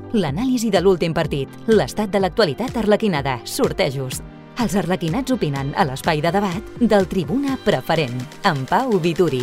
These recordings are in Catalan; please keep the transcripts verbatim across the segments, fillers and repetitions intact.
L'anàlisi de l'últim partit, l'estat de l'actualitat arlequinada, sortejos. Els arlequinats opinen a l'espai de debat del Tribuna Preferent, amb Pau Vituri.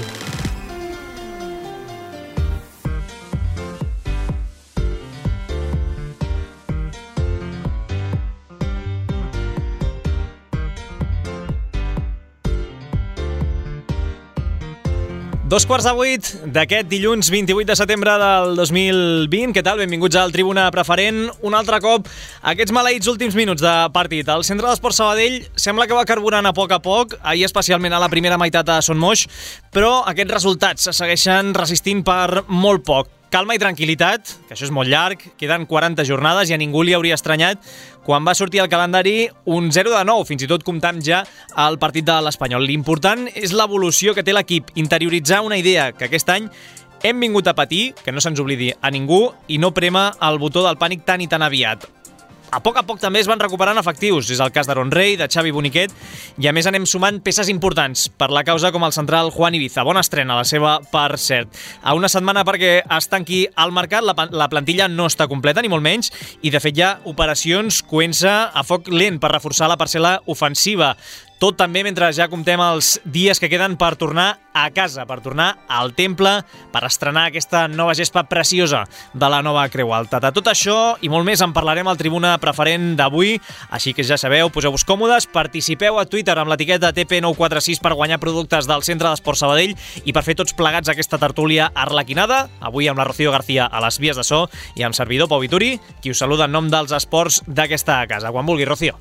Dos quarts de vuit d'aquest dilluns vint-i-vuit de setembre del dos mil vint. Què tal? Benvinguts al Tribuna Preferent. Un altre cop, aquests maleïts últims minuts de partit. El Centre d'Esports Sabadell sembla que va carburant a poc a poc, ahir especialment a la primera meitat a Son Moix, però aquests resultats se segueixen resistint per molt poc. Calma i tranquil·litat, que això és molt llarg, queden quaranta jornades i a ningú li hauria estranyat quan va sortir al calendari un zero de nou, fins i tot comptant ja el partit de l'Espanyol. L'important és l'evolució que té l'equip, interioritzar una idea que aquest any hem vingut a patir, que no se'ns oblidi a ningú, i no prema el botó del pànic tan i tan aviat. A poc a poc també es van recuperant efectius. És el cas d'Aaron Rey, de Xavi Boniquet, i a més anem sumant peces importants per la causa com el central Juan Ibiza. Bona estrena la seva, per cert. A una setmana perquè es tanqui el mercat, la, la plantilla no està completa, ni molt menys, i de fet hi ha operacions coent-se a foc lent per reforçar la parcel·la ofensiva. Tot també mentre ja comptem els dies que queden per tornar a casa, per tornar al temple, per estrenar aquesta nova gespa preciosa de la nova Creu Alta. De tot això i molt més en parlarem al Tribuna Preferent d'avui, així que ja sabeu, poseu-vos còmodes, participeu a Twitter amb l'etiqueta T P nou quatre sis per guanyar productes del Centre d'Esports Sabadell i per fer tots plegats aquesta tertúlia arlequinada, avui amb la Rocío García a les vies de so i amb servidor Pau Vituri, qui us saluda en nom dels esports d'aquesta casa. Quan vulgui, Rocío.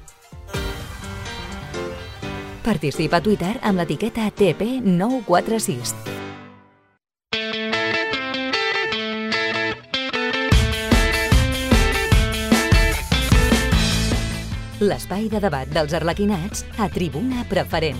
Participa a Twitter amb l'etiqueta T P nou quatre sis. L'espai de debat dels arlequinats a Tribuna Preferent.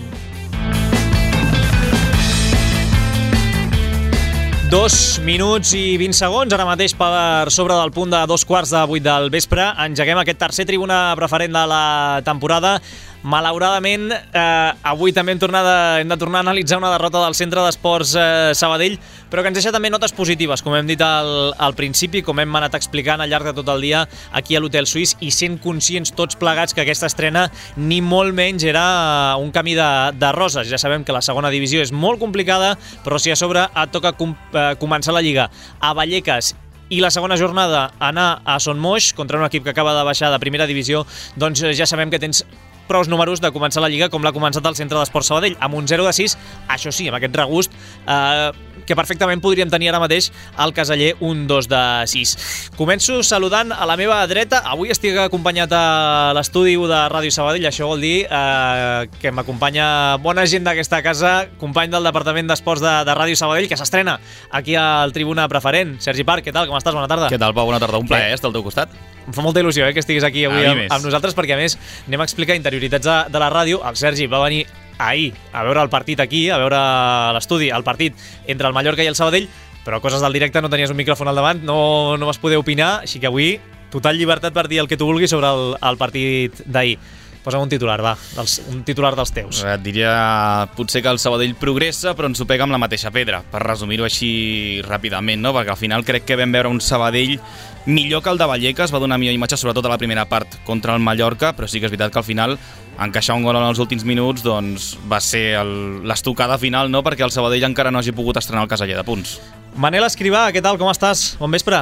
Dos minuts i vint segons, ara mateix per sobre del punt de dos quarts de vuit del vespre. Engeguem aquest tercer Tribuna Preferent de la temporada. Malauradament, eh, avui també hem, tornat a, hem de tornar a analitzar una derrota del Centre d'Esports eh, Sabadell, però que ens deixa també notes positives, com hem dit al, al principi, com hem anat explicant al llarg de tot el dia aquí a l'Hotel Suís, i sent conscients tots plegats que aquesta estrena ni molt menys era un camí de, de roses. Ja sabem que la segona divisió és molt complicada, però si a sobre et toca com, eh, començar la Lliga a Vallecas i la segona jornada anar a Son Moix contra un equip que acaba de baixar de primera divisió, doncs ja sabem que tens prous números de començar la Lliga com l'ha començat el Centre d'Esports Sabadell, amb un zero de sis, això sí, amb aquest regust eh, que perfectament podríem tenir ara mateix al Caseller un dos de sis. Començo saludant a la meva dreta. Avui estic acompanyat a l'estudi de Ràdio Sabadell, això vol dir eh, que m'acompanya bona gent d'aquesta casa, company del Departament d'Esports de, de Ràdio Sabadell, que s'estrena aquí al Tribuna Preferent. Sergi Parc, què tal? Com estàs? Bona tarda. Què tal, Pau? Bona tarda. Un plaer estar al teu costat. Em fa molta il·lusió eh, que estiguis aquí avui amb, amb nosaltres, perquè a més anem a explicar interioritats de, de la ràdio. El Sergi va venir ahir a veure el partit aquí, a veure l'estudi, el partit entre el Mallorca i el Sabadell, però coses del directe, no tenies un micròfon al davant, no, no vas poder opinar, així que avui total llibertat per dir el que tu vulguis sobre el, el partit d'ahir. Posa'm un titular, va, dels, un titular dels teus. Et diria potser que el Sabadell progressa, però ens ho pega amb la mateixa pedra, per resumir-ho així ràpidament, no? Perquè al final crec que vam veure un Sabadell millor que el de Vallecas, va donar millor imatge, sobretot a la primera part contra el Mallorca, però sí que és veritat que al final encaixar un gol en els últims minuts doncs, va ser l'estocada final, no? Perquè el Sabadell encara no hagi pogut estrenar el caseller de punts. Manel Escrivà, què tal, com estàs? Bon vespre.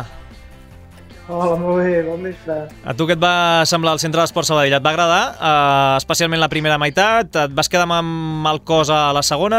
Hola, molt bé, bon vespre. A tu què et va semblar el Centre d'Esports Sabadell? Et va agradar? Uh, especialment la primera meitat? Et vas quedar amb el cos a la segona?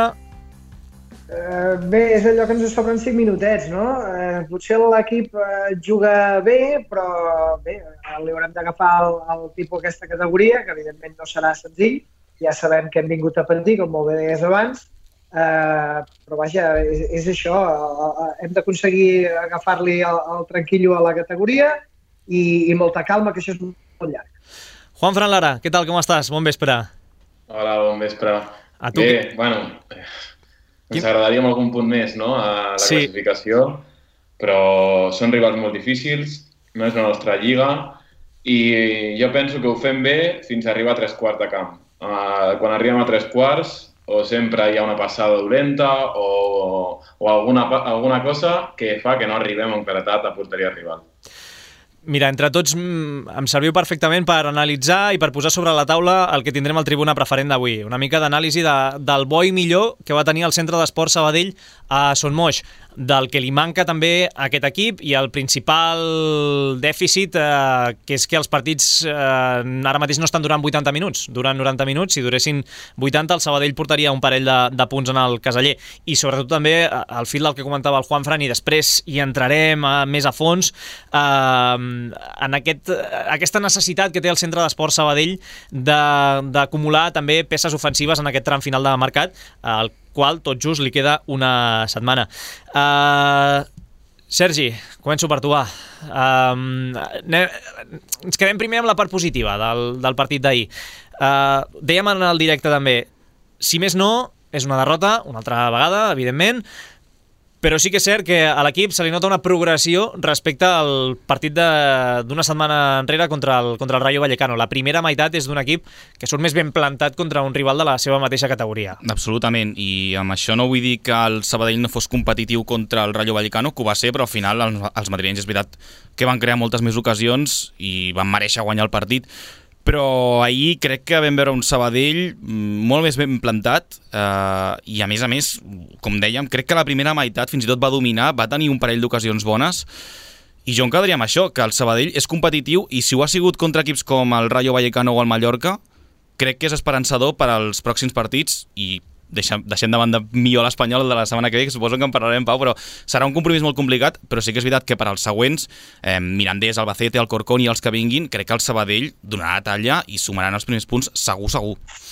Uh, bé, és allò que ens sobren cinc minutets, no? Uh, potser l'equip uh, juga bé, però bé, li haurem d'agafar el, el tipus d'aquesta categoria, que evidentment no serà senzill. Ja sabem que hem vingut a patir, com molt bé deies abans, Uh, però vaja, és, és això, uh, uh, hem d'aconseguir agafar-li el, el tranquillo a la categoria i, i molta calma, que això és molt llarg. Juan Fran Lara, què tal, com estàs? Bon vespre. Hola, bon vespre. A tu bé, que... bueno, ens agradaria amb algun punt més, no?, a la sí. classificació, però són rivals molt difícils, no és la nostra lliga, i jo penso que ho fem bé fins a arribar a tres quarts de camp. Uh, quan arribem a tres quarts, o sempre hi ha una passada dolenta o, o alguna, alguna cosa que fa que no arribem encaratat a porteria rival. Mira, entre tots em serviu perfectament per analitzar i per posar sobre la taula el que tindrem al Tribuna Preferent d'avui. Una mica d'anàlisi de, del bo i millor que va tenir el Centre d'Esport Sabadell a Son Moix, del que li manca també a aquest equip i el principal dèficit, eh, que és que els partits eh, ara mateix no estan durant vuitanta minuts, duran noranta minuts. Si duressin vuitanta, el Sabadell portaria un parell de, de punts en el caseller. I sobretot també, al fil del que comentava el Juanfran, i després hi entrarem a, més a fons, eh, en aquest, aquesta necessitat que té el Centre d'Esport Sabadell d'acumular també peces ofensives en aquest tram final de mercat, el qual tot just li queda una setmana. Uh, Sergi, començo per tu, va. Uh, ens quedem primer amb la part positiva del, del partit d'ahir. Uh, dèiem en el directe també, si més no, és una derrota, una altra vegada, evidentment, però sí que és cert que a l'equip se li nota una progressió respecte al partit d'una setmana enrere contra el, contra el Rayo Vallecano. La primera meitat és d'un equip que surt més ben plantat contra un rival de la seva mateixa categoria. Absolutament, i amb això no vull dir que el Sabadell no fos competitiu contra el Rayo Vallecano, que ho va ser, però al final els, els madrilenys és veritat que van crear moltes més ocasions i van mereixer guanyar el partit. Però ahir crec que vam veure un Sabadell molt més ben plantat eh, i a més a més, com dèiem, crec que la primera meitat fins i tot va dominar, va tenir un parell d'ocasions bones i jo em quedaria amb això, que el Sabadell és competitiu i si ho ha sigut contra equips com el Rayo Vallecano o el Mallorca, crec que és esperançador per als pròxims partits i deixem, deixem de banda millor l'Espanyol de la setmana que ve, que suposo que en parlarem, Pau, però serà un compromís molt complicat, però sí que és veritat que per als següents, eh, Mirandés, Albacete, Alcorcón i els que vinguin, crec que el Sabadell donarà talla i sumaran els primers punts segur, segur.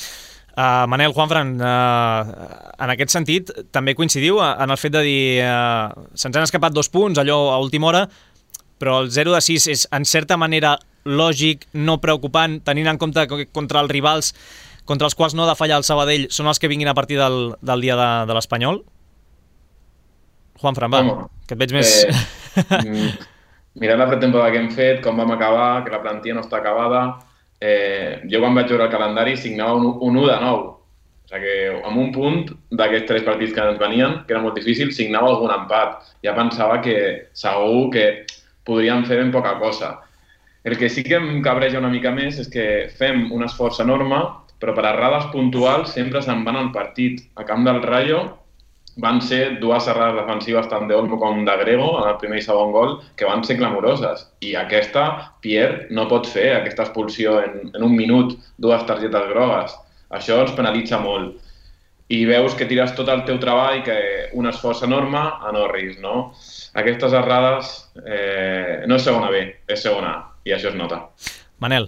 Uh, Manel, Juanfran, uh, en aquest sentit, també coincidiu en el fet de dir uh, se'ns han escapat dos punts, allò a última hora, però el zero de sis és en certa manera lògic, no preocupant, tenint en compte que contra els rivals contra els quals no ha de fallar el Sabadell són els que vinguin a partir del, del dia de, de l'Espanyol? Juanfran, va, Home, que et veig més... Eh, mirant la pretemporada que hem fet, com vam acabar, que la plantilla no està acabada, eh, jo quan vaig veure el calendari signava un, un u de nou. O sigui que amb un punt d'aquests tres partits que ens venien, que era molt difícil, signava algun empat. Ja pensava que segur que podríem fer ben poca cosa. El que sí que em cabreja una mica més és que fem un esforç enorme, però per errades puntuals sempre se'n van al partit. A camp del Rayo van ser dues errades defensives tant d'Olmo com de Grego en el primer i segon gol que van ser clamoroses. I aquesta, Pierre, no pot fer aquesta expulsió en, en un minut, dues targetes grogues. Això ens penalitza molt. I veus que tires tot el teu treball, que un esforç enorme a no ris, no? Aquestes errades eh, no és segona B, és segona A, i això es nota. Manel.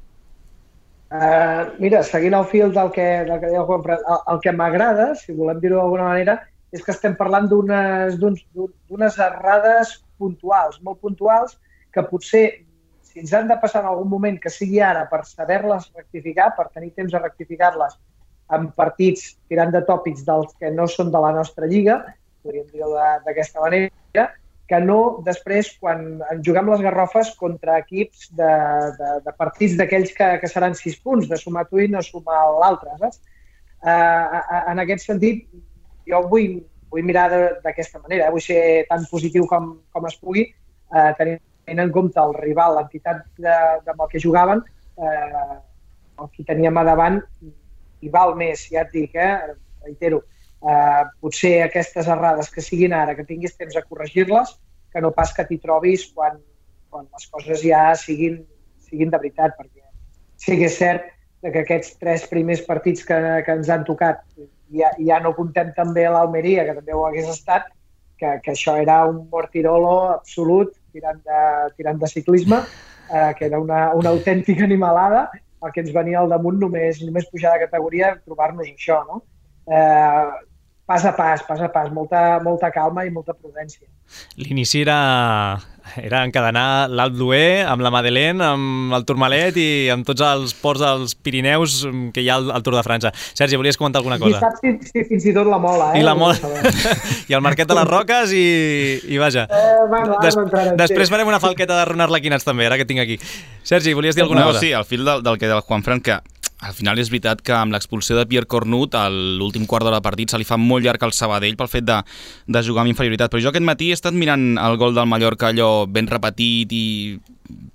Uh, mira, seguint el fil del que, del que deia el Juanfran, el, el que m'agrada, si volem dir-ho d'alguna manera, és que estem parlant d'unes d'unes errades puntuals, molt puntuals, que potser, si ens han de passar en algun moment, que sigui ara, per saber-les rectificar, per tenir temps de rectificar-les en partits tirant de tòpics dels que no són de la nostra lliga, podríem dir-ho d'aquesta manera, que no després, quan ens juguem les garrofes contra equips de, de, de partits d'aquells que, que seran sis punts, de sumar tu i no sumar l'altre, saps? Uh, en aquest sentit, jo vull, vull mirar d'aquesta manera, vull ser tan positiu com, com es pugui, uh, tenint en compte el rival, l'entitat de, de amb el que jugaven, uh, el que teníem a davant, i val més, ja et dic, eh? reitero, Uh, potser aquestes errades que siguin ara, que tinguis temps a corregir-les, que no pas que t'hi trobis quan, quan les coses ja siguin, siguin de veritat, perquè sí que és cert que aquests tres primers partits que, que ens han tocat, ja, ja no comptem també l'Almeria, que també ho hagués estat, que, que això era un mortirolo absolut, tirant de, tirant de ciclisme, uh, que era una, una autèntica animalada, el que ens venia al damunt només, només pujar de categoria, trobar-nos això, no? Eh, pas a pas, pas a pas, molta, molta calma i molta prudència. L'inici era, era encadenar l'Alp d'Hué amb la Madeleine, amb el Tourmalet i amb tots els ports dels Pirineus que hi ha al, al Tour de França. Sergi, volies comentar alguna cosa? I saps si, si fins i tot la Mola, eh? I la Mola. I el Marquet de les Roques i, i vaja. Eh, bueno, Des, entrarem, després sí. farem una falqueta de Ronald Laquinats també, ara que tinc aquí. Sergi, volies dir alguna no, cosa? Sí, al fil del, del que del Juanfran, que al final és veritat que amb l'expulsió de Pierre Cornut a l'últim quart d'hora de partit se li fa molt llarg al Sabadell pel fet de, de jugar amb inferioritat, però jo aquest matí he estat mirant el gol del Mallorca allò ben repetit i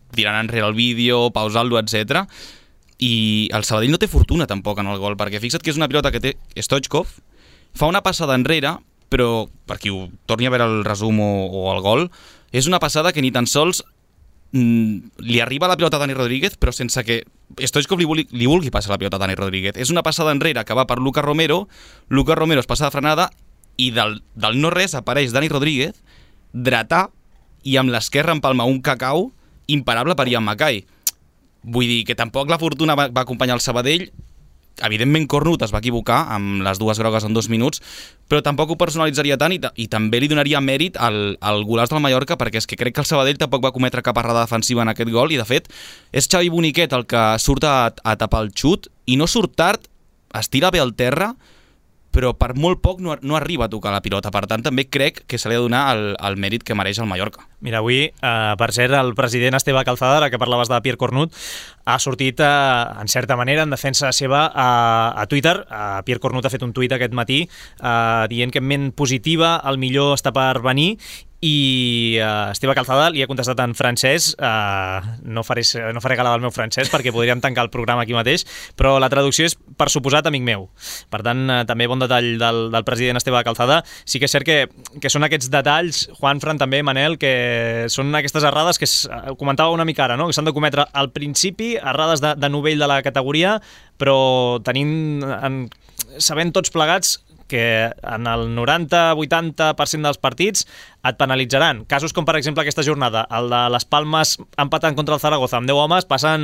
tirant enrere el vídeo, pausant-lo, etcètera. I el Sabadell no té fortuna tampoc en el gol, perquè fixa't que és una pilota que té Stoichkov, fa una passada enrere, però per qui ho torni a veure el resum o, o el gol, és una passada que ni tan sols mm, li arriba la pilota a Dani Rodríguez, però sense que Stoichkov li vulgui, li vulgui passar la pilota a Dani Rodríguez. És una passada enrere que va per Lucas Romero, Lucas Romero es passa de frenada i del, del no res apareix Dani Rodríguez, dretà, i amb l'esquerra empalma un cacau imparable per Ian Mackay. Vull dir que tampoc la fortuna va, va acompanyar el Sabadell. Evidentment Cornut es va equivocar amb les dues grogues en dos minuts, però tampoc ho personalitzaria tant i, i també li donaria mèrit al, al golaç del Mallorca, perquè és que crec que el Sabadell tampoc va cometre cap errada defensiva en aquest gol, i de fet és Xavi Boniquet el que surt a, a tapar el xut, i no surt tard, es tira bé al terra, però per molt poc no, no arriba a tocar la pilota. Per tant, també crec que se li ha de donar el, el mèrit que mereix el Mallorca. Mira, avui, eh, per cert, el president Esteve Calzada, ara que parlaves de Pierre Cornut, ha sortit, eh, en certa manera, en defensa seva a, a Twitter. Eh, Pierre Cornut ha fet un tuit aquest matí eh, dient que en ment positiva el millor està per venir, i uh, Esteve Calzada li ha contestat en francès. uh, no, faré, no faré gala del meu francès perquè podríem tancar el programa aquí mateix, però la traducció és per suposat amic meu. Per tant, uh, també bon detall del, del president Esteve Calzada. Sí que és cert que, que són aquests detalls, Juanfran també, Manel, que són aquestes errades que es, uh, comentava una mica ara, no? Que s'han de cometre al principi, errades de, de novell de la categoria, però tenint, en, sabent tots plegats que en el noranta a vuitanta per cent dels partits et penalitzaran. Casos com, per exemple, aquesta jornada, el de les Palmes empatant contra el Zaragoza amb deu homes, passen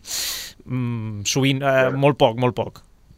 mm, sovint, eh, molt poc, molt poc.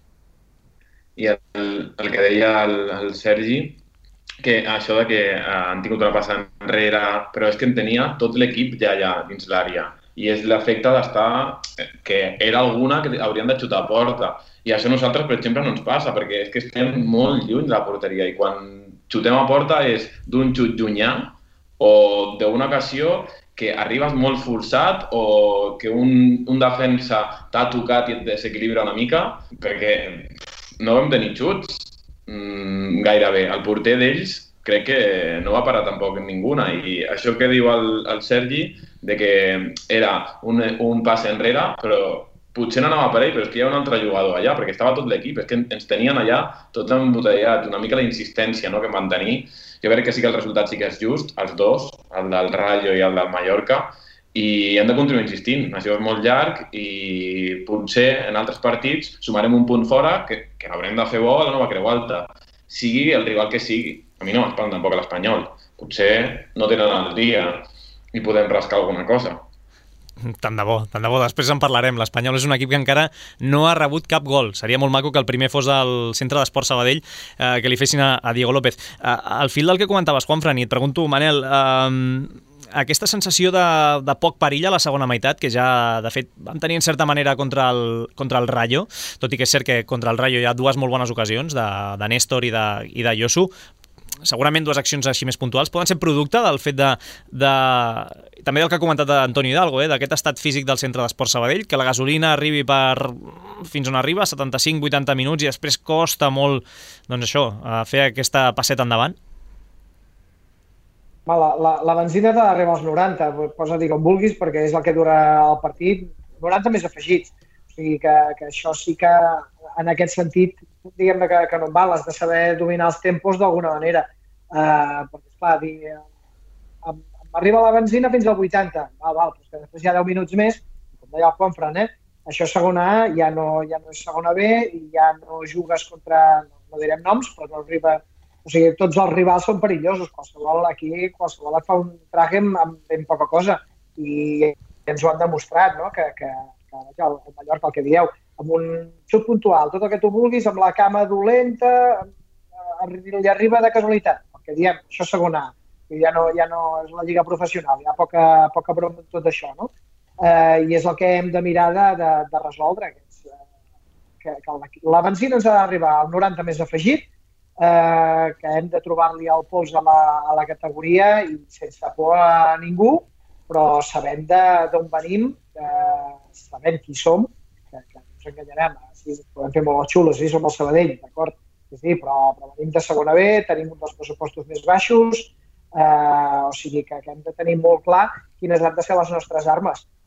I el, el que deia el, el Sergi, que això de que eh, han tingut una passada enrere, però és que en tenia tot l'equip ja allà dins l'àrea. I és l'efecte d'estar, que era alguna que haurien de xutar a porta. I això a nosaltres, per exemple, no ens passa, perquè és que estem molt lluny de la porteria, i quan xutem a porta és d'un xut llunyà o d'una ocasió que arribes molt forçat o que un, un defensa t'ha tocat i et desequilibra una mica, perquè no vam tenir xuts mmm, gairebé. El porter d'ells crec que no va parar tampoc en ninguna, i això que diu el, el Sergi, de que era un, un passe enrere, però potser no anava per ell, però és que hi ha un altre jugador allà, perquè estava tot l'equip, és que ens tenien allà tots embotellat, una mica la insistència, no?, que van tenir. Jo crec que sí que el resultat sí que és just, els dos, el del Rayo i el del Mallorca, i hem de continuar insistint. Això és molt llarg i potser en altres partits sumarem un punt fora que, que haurem de fer bo a la Nova Creu Alta, sigui el rival que sigui. A mi no m'espanta tampoc l'Espanyol. Potser no tenen el dia i podem rascar alguna cosa. Tant de bo, tant de bo. Després en parlarem. L'Espanyol és un equip que encara no ha rebut cap gol. Seria molt maco que el primer fos al Centre d'Esport Sabadell, eh, que li fessin a, a Diego López. Eh, al fil del que comentaves, Juanfran, i et pregunto, Manel, eh, aquesta sensació de, de poc perill a la segona meitat, que ja, de fet, vam tenir en certa manera contra el, contra el Rayo, tot i que és cert que contra el Rayo hi ha dues molt bones ocasions, de, de Néstor i de, i de Yosu, segurament dues accions així més puntuals, poden ser producte del fet de, de també del que ha comentat Antonio Hidalgo, eh, d'aquest estat físic del Centre d'Esport Sabadell, que la gasolina arribi per fins on arriba, setanta-cinc a vuitanta minuts, i després costa molt, doncs això, fer aquesta passeta endavant? La, la, la benzina t'ha d'arribar als noranta, posa dir com vulguis, perquè és el que dura el partit, noranta més afegits. O sigui que, que això sí que, en aquest sentit, diguem que, que no en val, has de saber dominar els tempos d'alguna manera. Uh, perquè, esclar, dir, uh, m'arriba la benzina fins al vuitanta, val, val, però després hi ha deu minuts més, com deia el Juanfran, eh? Això segona A ja no, ja no és segona B, i ja no jugues contra, no, no direm noms, però no arriba... O sigui, tots els rivals són perillosos, qualsevol aquí, qualsevol et fa un traje amb ben poca cosa, i ens ho han demostrat, no?, que, que, que el Mallorca, el que dieu, amb un xut puntual, tot el que tu vulguis, amb la cama dolenta, li arriba de casualitat. El que diem, això és segona A, ja no, ja no és la lliga professional, hi ha poca, poca broma en tot això, no? Eh, I és el que hem de mirar de, de, de resoldre. Que, és, que, que la benzina ens ha d'arribar al noranta més afegit, eh, que hem de trobar-li el pols a la, a la categoria i sense por a ningú, però sabem d'on venim, eh, sabem qui som, que, que no ens enganyarem, sí, podem fer molt xulos, sí, som el Sabadell, d'acord? Sí, però, però venim de segona B, tenim un dels pressupostos més baixos, eh, o sigui que, que hem de tenir molt clar quines han de ser les nostres armes.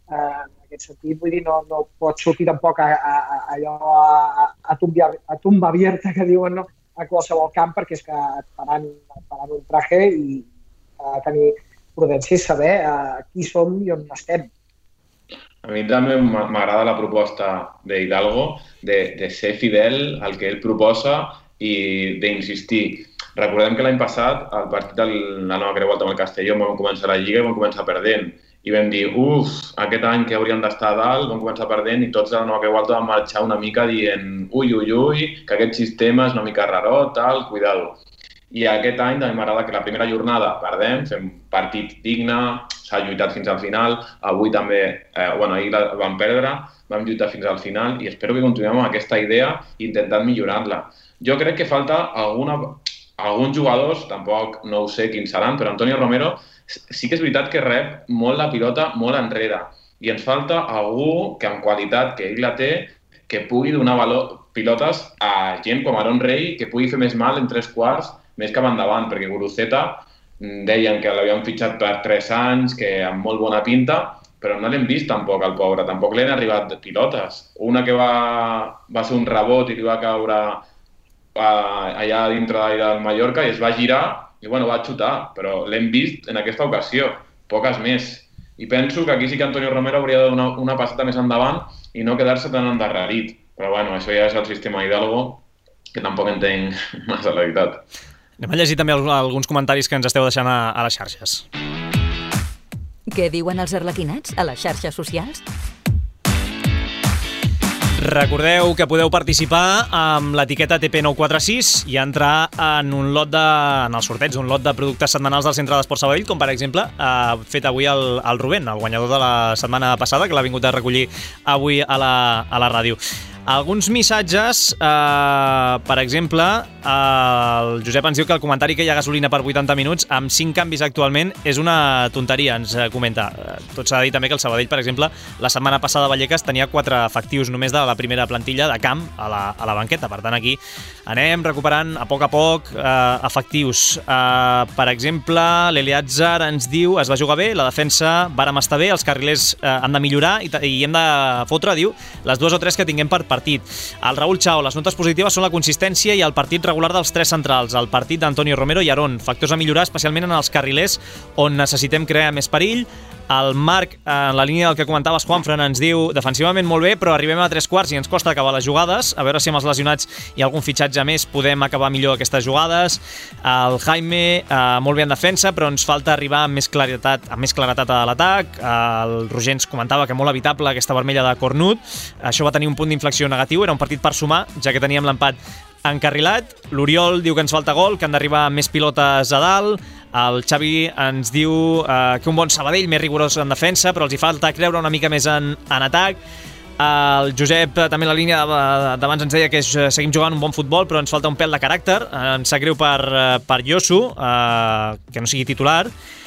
eh, en aquest sentit, vull dir, no, no pot sortir tampoc a, a, a allò a, a, tumba, a tumba abierta que diuen, no? A qualsevol camp, perquè és que et faran, et faran un traje i a tenir prudència i saber uh, qui som i on estem. A mi també m'agrada la proposta d'Hidalgo de, de ser fidel al que ell proposa i d'insistir. Recordem que l'any passat, al partit de la nova Creu Alta amb el Castelló, vam començar la Lliga i vam començar perdent. I vam dir, uf, aquest any que hauríem d'estar a dalt, vam començar perdent i tots a la nova Creu Alta vam marxar una mica dient ui, ui, ui, que aquest sistema és una mica raró, tal, cuidado. I aquest any també m'agrada que la primera jornada perdem, fem partit digne, s'ha lluitat fins al final, avui també, eh, bueno, ahir vam perdre, vam lluitar fins al final i espero que continuem amb aquesta idea intentant millorar-la. Jo crec que falta alguna, alguns jugadors, tampoc no ho sé quins seran, però Antonio Romero sí que és veritat que rep molt la pilota molt enrere i ens falta algú que amb qualitat que ell la té, que pugui donar valor, pilotes a gent com Aaron Rey, que pugui fer més mal en tres quarts més cap endavant, perquè Guruceta deien que l'havien fitxat per tres anys, que amb molt bona pinta, però no l'hem vist tampoc al pobre, tampoc li han arribat pilotes. Una que va, va ser un rebot i li va caure uh, allà dintre del Mallorca i es va girar i bueno, va xutar, però l'hem vist en aquesta ocasió, poques més. I penso que aquí sí que Antonio Romero hauria de donar una passada més endavant i no quedar-se tan endarrerit. Però bueno, això ja és el sistema Hidalgo, que tampoc entenc massa la veritat. Anem a llegir també alguns comentaris que ens esteu deixant a, a les xarxes. Què diuen els arlequinats a les xarxes socials? Recordeu que podeu participar amb l'etiqueta T P nou quatre sis i entrar en un lot de, en el sorteig, un lot de productes setmanals del Centre d'Esport Sabadell, com per exemple ha fet avui el, el Rubén, el guanyador de la setmana passada, que l'ha vingut a recollir avui a la, a la ràdio. Alguns missatges, eh, per exemple, el Josep ens diu que el comentari que hi ha gasolina per vuitanta minuts amb cinc canvis actualment és una tonteria, ens comenta. Tot s'ha de dir també que el Sabadell, per exemple, la setmana passada a Vallecas tenia quatre efectius només de la primera plantilla de camp a la, a la banqueta. Per tant, aquí anem recuperant a poc a poc eh, efectius. Eh, per exemple, l'Eliatzer ens diu es va jugar bé, la defensa vàrem estar bé, els carrilers eh, han de millorar i, i hem de fotre, diu, les dues o tres que tinguem per partit. El Raül Chao, les notes positives són la consistència i el partit regular dels tres centrals, el partit d'Antonio Romero i Aarón, factors a millorar especialment en els carrilers on necessitem crear més perill. El Marc, en la línia del que comentaves, Juanfran, ens diu defensivament molt bé, però arribem a tres quarts i ens costa acabar les jugades, a veure si amb els lesionats i algun fitxatge més podem acabar millor aquestes jugades. El Jaime, eh, molt bé en defensa, però ens falta arribar amb més claretat, amb més claretat a l'atac. El Roger ens comentava que molt evitable aquesta vermella de Cornut. Això va tenir un punt d'inflexió negatiu, era un partit per sumar, ja que teníem l'empat encarrilat. L'Oriol diu que ens falta gol, que han d'arribar més pilotes a dalt. El Xavi ens diu eh, que un bon Sabadell més rigorós en defensa, però els hi falta creure una mica més en, en atac. El Josep, també en la línia d'abans, ens deia que seguim jugant un bon futbol, però ens falta un pèl de caràcter. Ens sap greu per, per Yosu, eh, que no sigui titular.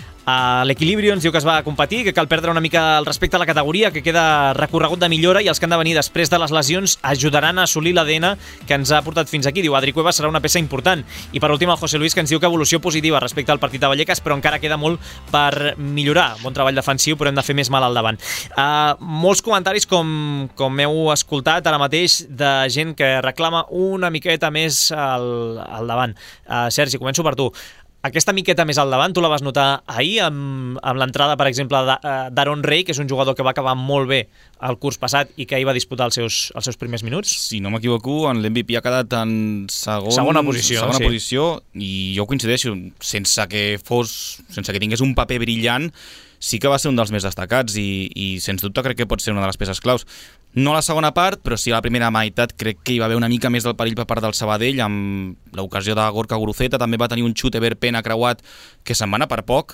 Uh, L'Equilibrio ens diu que es va competir, que cal perdre una mica el respecte a la categoria, que queda recorregut de millora i els que han de venir després de les lesions ajudaran a assolir l'A D N que ens ha portat fins aquí. Diu, Adri Cuevas serà una peça important. I per últim el José Luis, que ens diu que evolució positiva respecte al partit de Vallecas, però encara queda molt per millorar. Bon treball defensiu, però hem de fer més mal al davant. Uh, molts comentaris, com, com heu escoltat ara mateix, de gent que reclama una miqueta més al, al davant. Uh, Sergi, començo per tu. Aquesta miqueta més al davant, tu la vas notar ahir amb, amb l'entrada, per exemple, d'Aaron Rey, que és un jugador que va acabar molt bé el curs passat i que ahir va disputar els seus, els seus primers minuts? Si no m'equivoco, en l'M V P ha quedat en segon, segona posició, segona sí. posició i jo coincideixo, sense que fos, sense que tingués un paper brillant, sí que va ser un dels més destacats i, i sens dubte crec que pot ser una de les peces claus. No la segona part, però sí a la primera meitat crec que hi va haver una mica més del perill per part del Sabadell, amb l'ocasió de Gorka Guruceta, també va tenir un xut Ever Pena creuat que se'n va anar per poc.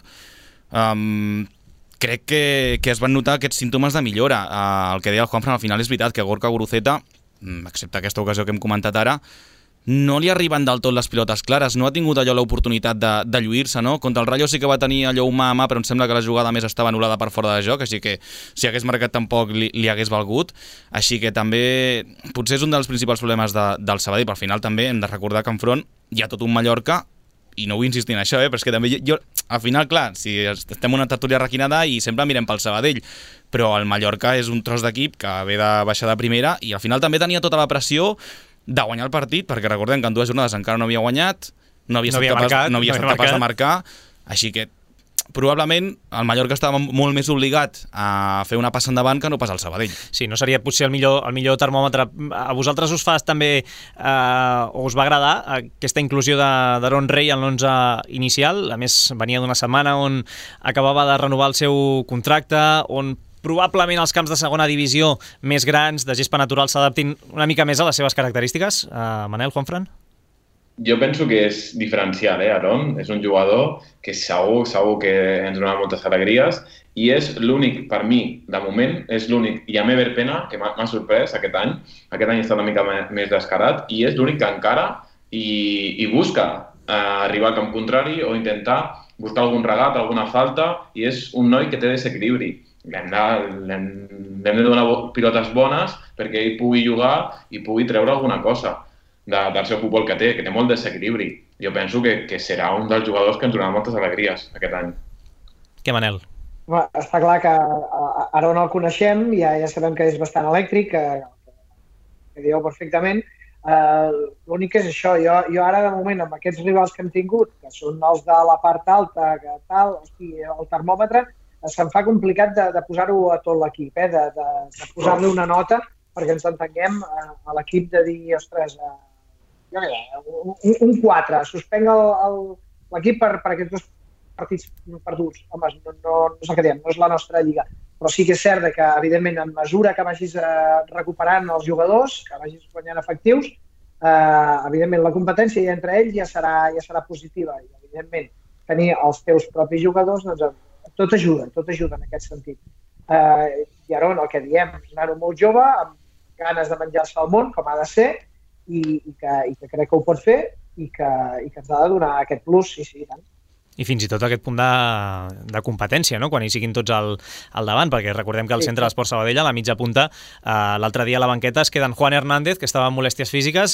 Um, crec que, que es van notar aquests símptomes de millora. Uh, el que deia el Juanfran al final és veritat, que Gorka Guruceta, excepte aquesta ocasió que hem comentat ara, no li arriben del tot les pilotes clares, no ha tingut allò l'oportunitat de, de lluir-se, no? Contra el Rayo sí que va tenir allò mà a mà, però em sembla que la jugada més estava anul·lada per fora de joc, així que si hagués marcat tampoc li, li hagués valgut, així que també potser és un dels principals problemes de, del Sabadell, però al final també hem de recordar que enfront hi ha tot un Mallorca, i no vull insistir en això, eh, però és que també jo, al final, clar, si estem en una tertúlia requinada i sempre mirem pel Sabadell, però el Mallorca és un tros d'equip que ve de baixar de primera i al final també tenia tota la pressió de guanyar el partit, perquè recordem que en dues jornades encara no havia guanyat, no havia estat, no havia capaç, marcat, no havia no estat capaç de marcar, així que probablement el Mallorca estava molt més obligat a fer una passa endavant que no pas al Sabadell. Sí, no seria potser el millor, el millor termòmetre. A vosaltres us fa també, eh, o us va agradar aquesta inclusió d'Aaron Rey en l'onze inicial? A més, venia d'una setmana on acabava de renovar el seu contracte, on probablement els camps de segona divisió més grans, de gespa natural, s'adaptin una mica més a les seves característiques. Uh, Manel, Juanfran? Jo penso que és diferencial, eh, Aaron? És un jugador que segur, segur que ens donarà moltes alegries i és l'únic, per mi, de moment, és l'únic, i a Ever Pena, que m'ha sorprès aquest any, aquest any està una mica més descarat, i és l'únic que encara i, i busca eh, arribar al camp contrari o intentar buscar algun regat, alguna falta, i és un noi que té desequilibri. L'hem de, de donar pilotes bones perquè ell pugui jugar i pugui treure alguna cosa de, del seu futbol que té, que té molt desequilibri. Jo penso que, que serà un dels jugadors que ens donarà moltes alegries aquest any. Què, Manel? Bé, està clar que ara on el coneixem ja, ja sabem que és bastant elèctric, que, que dieu perfectament. Uh, L'únic és això, jo, jo ara de moment amb aquests rivals que hem tingut, que són els de la part alta, que tal, hosti, el termòmetre, se'm fa complicat de, de posar-ho a tot l'equip, eh? de, de, de posar-li una nota perquè ens entenguem a, a l'equip de dir, ostres, uh, jo què sé, un, un quatre, suspenc l'equip per, per aquests dos partits perduts. Home, no, no, no és el que diem, no és la nostra lliga. Però sí que és cert que, evidentment, en mesura que vagis eh, recuperant els jugadors, que vagis guanyant efectius, eh, evidentment, la competència ja entre ells ja serà, ja serà positiva. I, evidentment, tenir els teus propis jugadors, doncs, tot ajuda, tot ajuda en aquest sentit. Eh, I ara, el que diem, és anar-ho molt jove, amb ganes de menjar-se al món, com ha de ser, i, i, que, i que crec que ho pot fer i que, i que ens ha de donar aquest plus, sí, sí, tant. I fins i tot aquest punt de, de competència, no? Quan hi siguin tots al, al davant, perquè recordem que al centre d'Esport Sabadell, a la mitja punta, eh, l'altre dia a la banqueta es queden Juan Hernández, que estava amb molèsties físiques,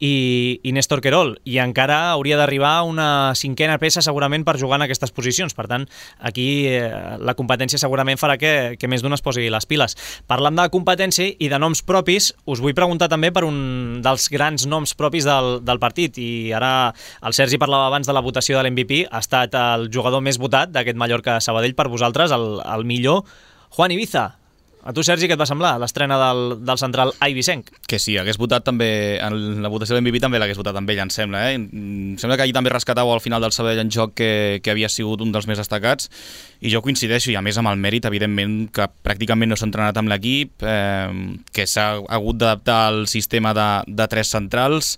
i, i Néstor Querol, i encara hauria d'arribar una cinquena peça segurament per jugar en aquestes posicions. Per tant, aquí eh, la competència segurament farà que, que més d'un es posi les piles. Parlant de competència i de noms propis, us vull preguntar també per un dels grans noms propis del, del partit, i ara el Sergi parlava abans de la votació de l'M V P, ha estat el jugador més votat d'aquest Mallorca-Sabadell per vosaltres, el, el millor, Juan Ibiza. A tu, Sergi, què et va semblar l'estrena del, del central eivissenc? Que sí, hagués votat també, en la votació de l'M V P també l'hagués votat amb ell, em sembla. Eh? Em sembla que ahir també rescatàveu al final del Sabadell en joc que, que havia sigut un dels més destacats, i jo coincideixo, i a més amb el mèrit, evidentment, que pràcticament no s'ha entrenat amb l'equip, eh, que s'ha hagut d'adaptar al sistema de, de tres centrals.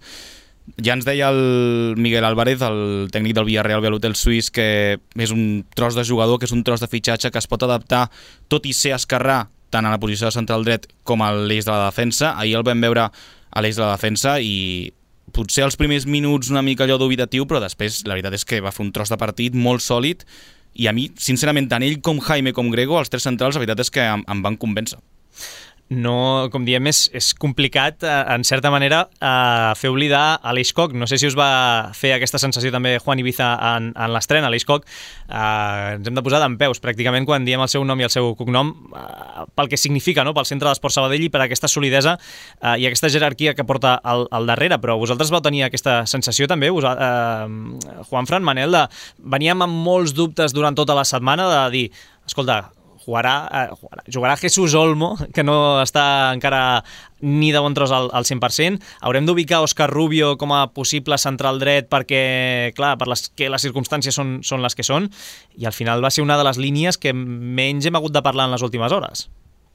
Ja ens deia el Miguel Álvarez, el tècnic del Villarreal B a l'hotel suís, que és un tros de jugador, que és un tros de fitxatge que es pot adaptar, tot i ser esquerrà, tant a la posició de central dret com a l'eix de la defensa. Ahir el vam veure a l'eix de la defensa i potser els primers minuts una mica allò dubitatiu, però després la veritat és que va fer un tros de partit molt sòlid, i a mi, sincerament, tant ell com Jaime com Grego, els tres centrals, la veritat és que em, em van convèncer. No, com diem, és, és complicat, eh, en certa manera, eh, fer oblidar a l'Eix Coc. No sé si us va fer aquesta sensació també Juan Ibiza en, en l'estrena. L'Eix Coc eh, ens hem de posar dempeus pràcticament quan diem el seu nom i el seu cognom, eh, pel que significa, no?, pel centre d'Esport Sabadell i per aquesta solidesa eh, i aquesta jerarquia que porta al, al darrere. Però vosaltres vau tenir aquesta sensació també, vos, eh, Juanfran, Manel, de, veníem amb molts dubtes durant tota la setmana de dir, escolta, Jugarà, eh, jugarà, jugarà Jesús Olmo, que no està encara ni de bon tros al, al cent per cent. Haurem d'ubicar Òscar Rubio com a possible central dret perquè, clar, per les que les circumstàncies són, són les que són, i al final va ser una de les línies que menys hem hagut de parlar en les últimes hores.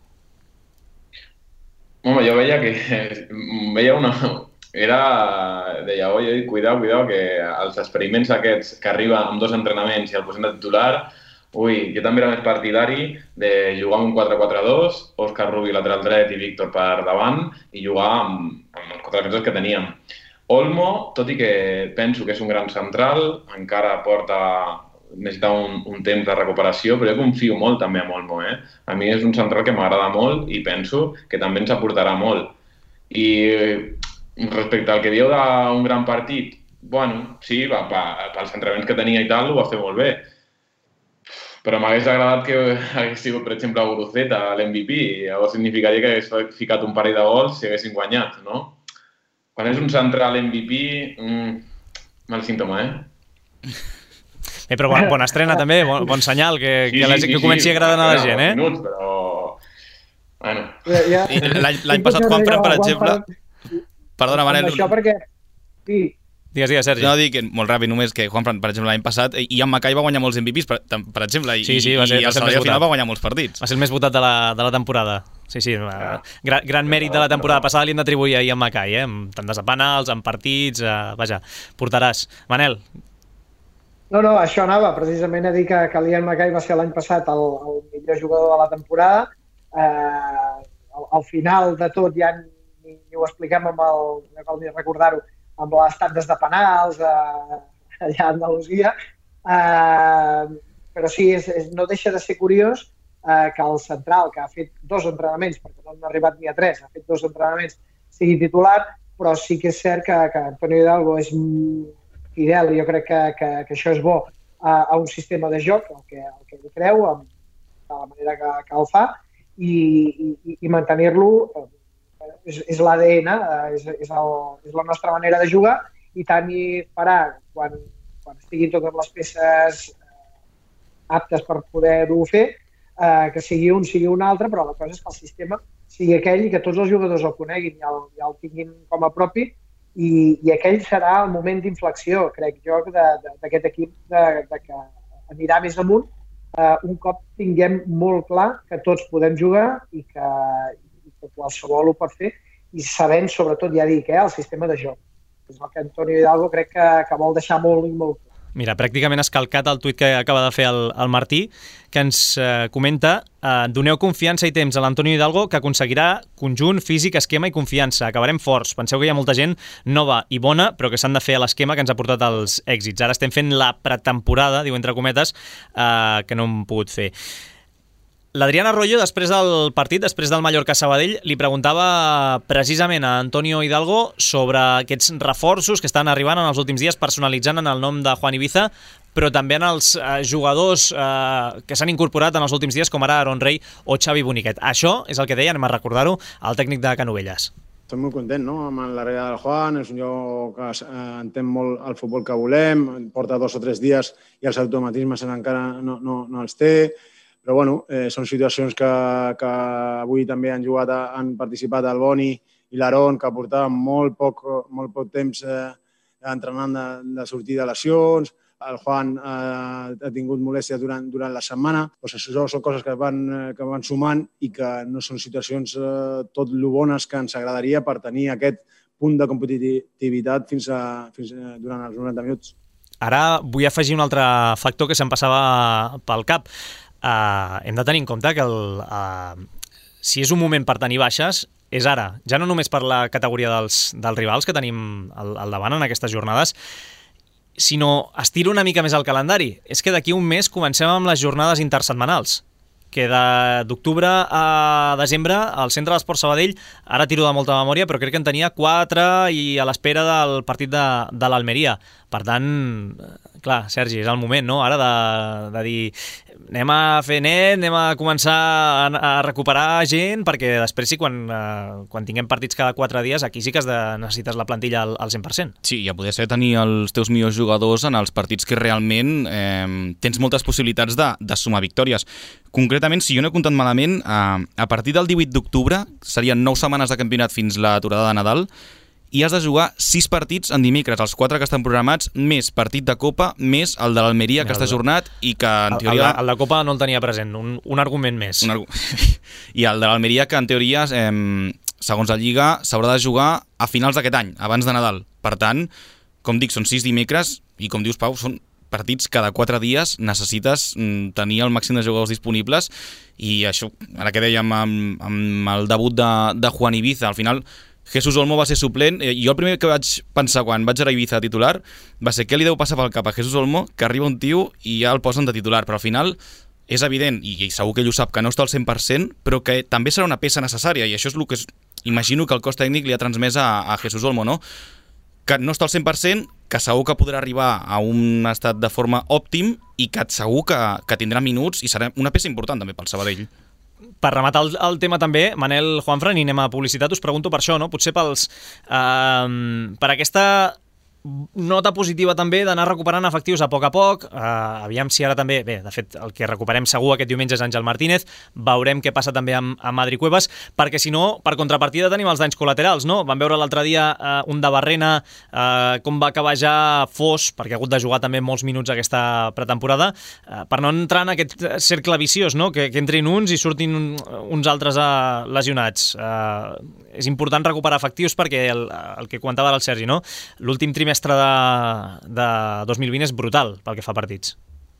Home, jo veia que... veia una... Era... Deia, oi, oi, cuidao, cuidao, que els experiments aquests que arriba amb dos entrenaments i el posem de titular... Ui, jo també era més partidari de jugar amb un quatre quatre dos, Òscar Rubio lateral dret i Víctor per davant, i jugar amb, amb els quatre defensors que teníem. Olmo, tot i que penso que és un gran central, encara porta, necessita un, un temps de recuperació, però jo confio molt també en Olmo. Eh? A mi és un central que m'agrada molt i penso que també ens aportarà molt. I respecte al que dieu d'un gran partit, bueno, sí, va, va, pels entrenaments que tenia i tal, ho va fer molt bé. però m'hagués agradat que hagués sigut, per exemple, Guruceta, l'M V P, i llavors significaria que hagués ficat un parell de gols si haguessin guanyat, no? Quan és un central M V P, mm, mal símptoma, eh? Eh, però bona, bona estrena també, bon, bon senyal, que, sí, que, la, sí, que sí, comenci sí, a agradar a la gent, eh? Minuts, però... Bueno. Ja, ja... L'any passat, Juanfran, per exemple... Perdona, Manel... Això perquè... Sí. Digues, digues, Sergi. No, dic molt ràpid, només que Juanfran, per exemple, l'any passat, Ian Mackay va guanyar molts M V Ps, per, per exemple, i, sí, sí, va ser, i el Sabadell al final va guanyar molts partits. Va ser el més votat de la, de la temporada. Sí, sí, ah. gran, gran mèrit de la temporada passada li hem d'atribuir a Ian Mackay, eh? Amb tantes de penals, amb partits, eh, vaja, portaràs. Manel. No, no, això anava precisament a dir que, que l'Ian Mackay va ser l'any passat el, el millor jugador de la temporada. Eh, al, al final de tot ja ni, ni ho expliquem amb el, no cal ni recordar-ho, amb les tantes de penals eh, allà a Andalusia. Eh, però sí, és, és, no deixa de ser curiós eh, que el central, que ha fet dos entrenaments, perquè no han arribat ni a tres, ha fet dos entrenaments, sigui titular, però sí que és cert que, que Antonio Hidalgo és fidel, jo crec que, que, que això és bo a, a un sistema de joc, el que, el que ell creu, amb, de la manera que, que el fa, i, i, i mantenir-lo és, és l'A D N, és, és, el, és la nostra manera de jugar, i tant hi farà quan, quan estiguin totes les peces aptes per poder-ho fer, eh, que sigui un, sigui un altre, però la cosa és que el sistema sigui aquell i que tots els jugadors el coneguin i el, i el tinguin com a propi, i, i aquell serà el moment d'inflexió, crec jo, d'aquest equip de, de que anirà més amunt eh, un cop tinguem molt clar que tots podem jugar i que, i que qualsevol ho pot fer, i sabent, sobretot, ja dic, eh, el sistema de joc. És el que Antonio Hidalgo crec que, que vol deixar molt i molt clar. Mira, pràcticament has calcat el tuit que acaba de fer el, el Martí, que ens eh, comenta eh, doneu confiança i temps a l'Antonio Hidalgo, que aconseguirà conjunt, físic, esquema i confiança. Acabarem forts. Penseu que hi ha molta gent nova i bona, però que s'han de fer a l'esquema que ens ha portat els èxits. Ara estem fent la pretemporada, diu entre cometes, eh, que no hem pogut fer. L'Adrián Arroyo, després del partit, després del Mallorca-Sabadell, li preguntava precisament a Antonio Hidalgo sobre aquests reforços que estan arribant en els últims dies, personalitzant en el nom de Juan Ibiza, però també en els eh, jugadors eh, que s'han incorporat en els últims dies, com ara Aaron Rey o Xavi Boniquet. Això és el que deia, anem a recordar-ho, el tècnic de Canovelles. Estic molt content, no?, amb l'arribada del Juan. És un lloc que entén molt el futbol que volem, porta dos o tres dies i els automatismes encara no, no, no els té. Però bueno, eh, són situacions que, que avui també han jugat, han participat el Boni i l'Aaron, que portaven molt poc, molt poc temps eh, entrenant de, de sortir de lesions. El Juan eh, ha tingut molèsties durant, durant la setmana. Pues això són coses que van, que van sumant i que no són situacions eh, tot lo bones que ens agradaria per tenir aquest punt de competitivitat fins a, fins a, durant els noranta minuts. Ara vull afegir un altre factor que se'm passava pel cap. Uh, hem de tenir en compte que el, uh, si és un moment per tenir baixes, és ara. Ja no només per la categoria dels, dels rivals que tenim al, al davant en aquestes jornades, sinó estiro una mica més el calendari. És que d'aquí un mes comencem amb les jornades intersetmanals, que d'octubre a desembre al Centre d'Esport Sabadell, ara tiro de molta memòria, però crec que en tenia quatre i a l'espera del partit de, de l'Almeria. Per tant, clar, Sergi, és el moment, no?, ara de, de dir anem a fer net, anem a començar a, a recuperar gent, perquè després sí, quan, uh, quan tinguem partits cada quatre dies, aquí sí que has de, necessites la plantilla al, al cent per cent. Sí, ja poder ser tenir els teus millors jugadors en els partits que realment eh, tens moltes possibilitats de, de sumar victòries. Concretament, si jo no he comptat malament, a, a partir del divuit d'octubre serien nou setmanes de campionat fins l'aturada de Nadal, i has de jugar sis partits en dimecres, els quatre que estan programats, més partit de Copa, més el de l'Almeria, que està ajornat i que en teoria... El, el, el de Copa no el tenia present, un, un argument més. Un argu... I el de l'Almeria, que en teoria, eh, segons la Lliga, s'haurà de jugar a finals d'aquest any, abans de Nadal. Per tant, com dic, són sis dimecres, i com dius, Pau, són partits cada quatre dies, necessites tenir el màxim de jugadors disponibles, i això, ara que dèiem amb, amb el debut de, de Juan Ibiza, al final... Jesús Olmo va ser suplent. Jo el primer que vaig pensar quan vaig a Ibiza titular va ser què li deu passar pel cap a Jesús Olmo, que arriba un tio i ja el posen de titular, però al final és evident, i segur que ell ho sap, que no està al cent per cent, però que també serà una peça necessària, i això és el que és, imagino que el cos tècnic li ha transmès a, a Jesús Olmo, no? Que no està al cent per cent, que segur que podrà arribar a un estat de forma òptim i que segur que, que tindrà minuts i serà una peça important també pel Sabadell. Per rematar el, el tema també, Manel, Juanfran, i anem a publicitat, us pregunto per això, no? Potser pels, eh, per aquesta nota positiva també d'anar recuperant efectius a poc a poc, uh, aviam si ara també, bé, de fet el que recuperem segur aquest diumenge és Àngel Martínez, veurem què passa també amb, amb Adri Cuevas, perquè si no, per contrapartida tenim els danys col·laterals, no? Vam veure l'altre dia uh, un de Barrena, uh, com va acabar ja fos, perquè ha hagut de jugar també molts minuts aquesta pretemporada, uh, per no entrar en aquest cercle viciós, no? Que, que entrin uns i surtin un, uns altres uh, lesionats. Uh, és important recuperar efectius perquè el, el que comentava el Sergi, no? L'últim trimestre de, de dos mil vint és brutal pel que fa a partits.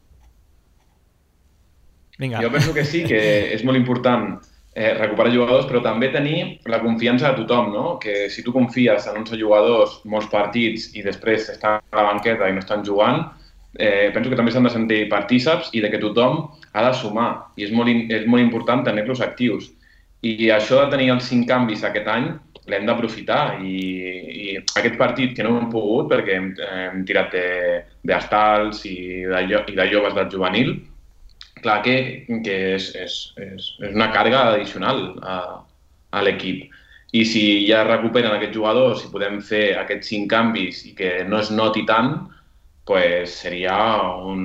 Vinga. Jo penso que sí, que és molt important eh, recuperar jugadors, però també tenir la confiança de tothom, no? Que si tu confies en uns jugadors molts partits i després estan a la banqueta i no estan jugant, eh, penso que també s'han de sentir partíceps i de que tothom ha de sumar. I és molt, és molt important tenir-los actius. I això de tenir els cinc canvis aquest any l'hem d'aprofitar i, i aquest partit que no hem pogut perquè hem, hem tirat d'estals i, de, i de joves del juvenil, clar que, que és, és, és, és una càrrega addicional a, a l'equip. I si ja recuperen aquests jugadors, si podem fer aquests cinc canvis i que no es noti tant, pues seria un,